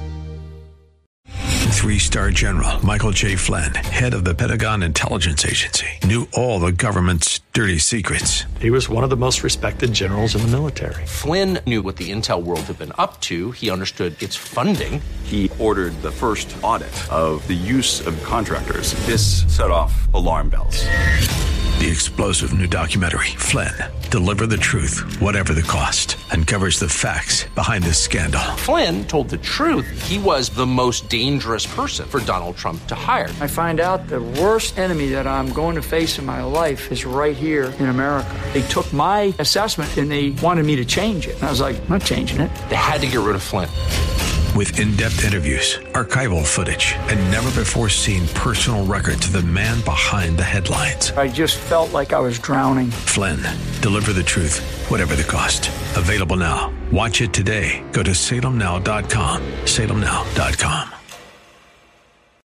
Three-star General Michael J. Flynn, head of the Pentagon Intelligence Agency, knew all the government's dirty secrets. He was one of the most respected generals in the military. Flynn knew what the intel world had been up to. He understood its funding. He ordered the first audit of the use of contractors. This set off alarm bells. The explosive new documentary, Flynn, Deliver the Truth, Whatever the Cost, uncovers the facts behind this scandal. Flynn told the truth. He was the most dangerous person for Donald Trump to hire. I find out the worst enemy that I'm going to face in my life is right here in America. They took my assessment and they wanted me to change it. And I was like, I'm not changing it. They had to get rid of Flynn. With in-depth interviews, archival footage, and never-before-seen personal records of the man behind the headlines. I just felt like I was drowning. Flynn, Deliver the Truth, Whatever the Cost. Available now. Watch it today. Go to salem now dot com. salem now dot com.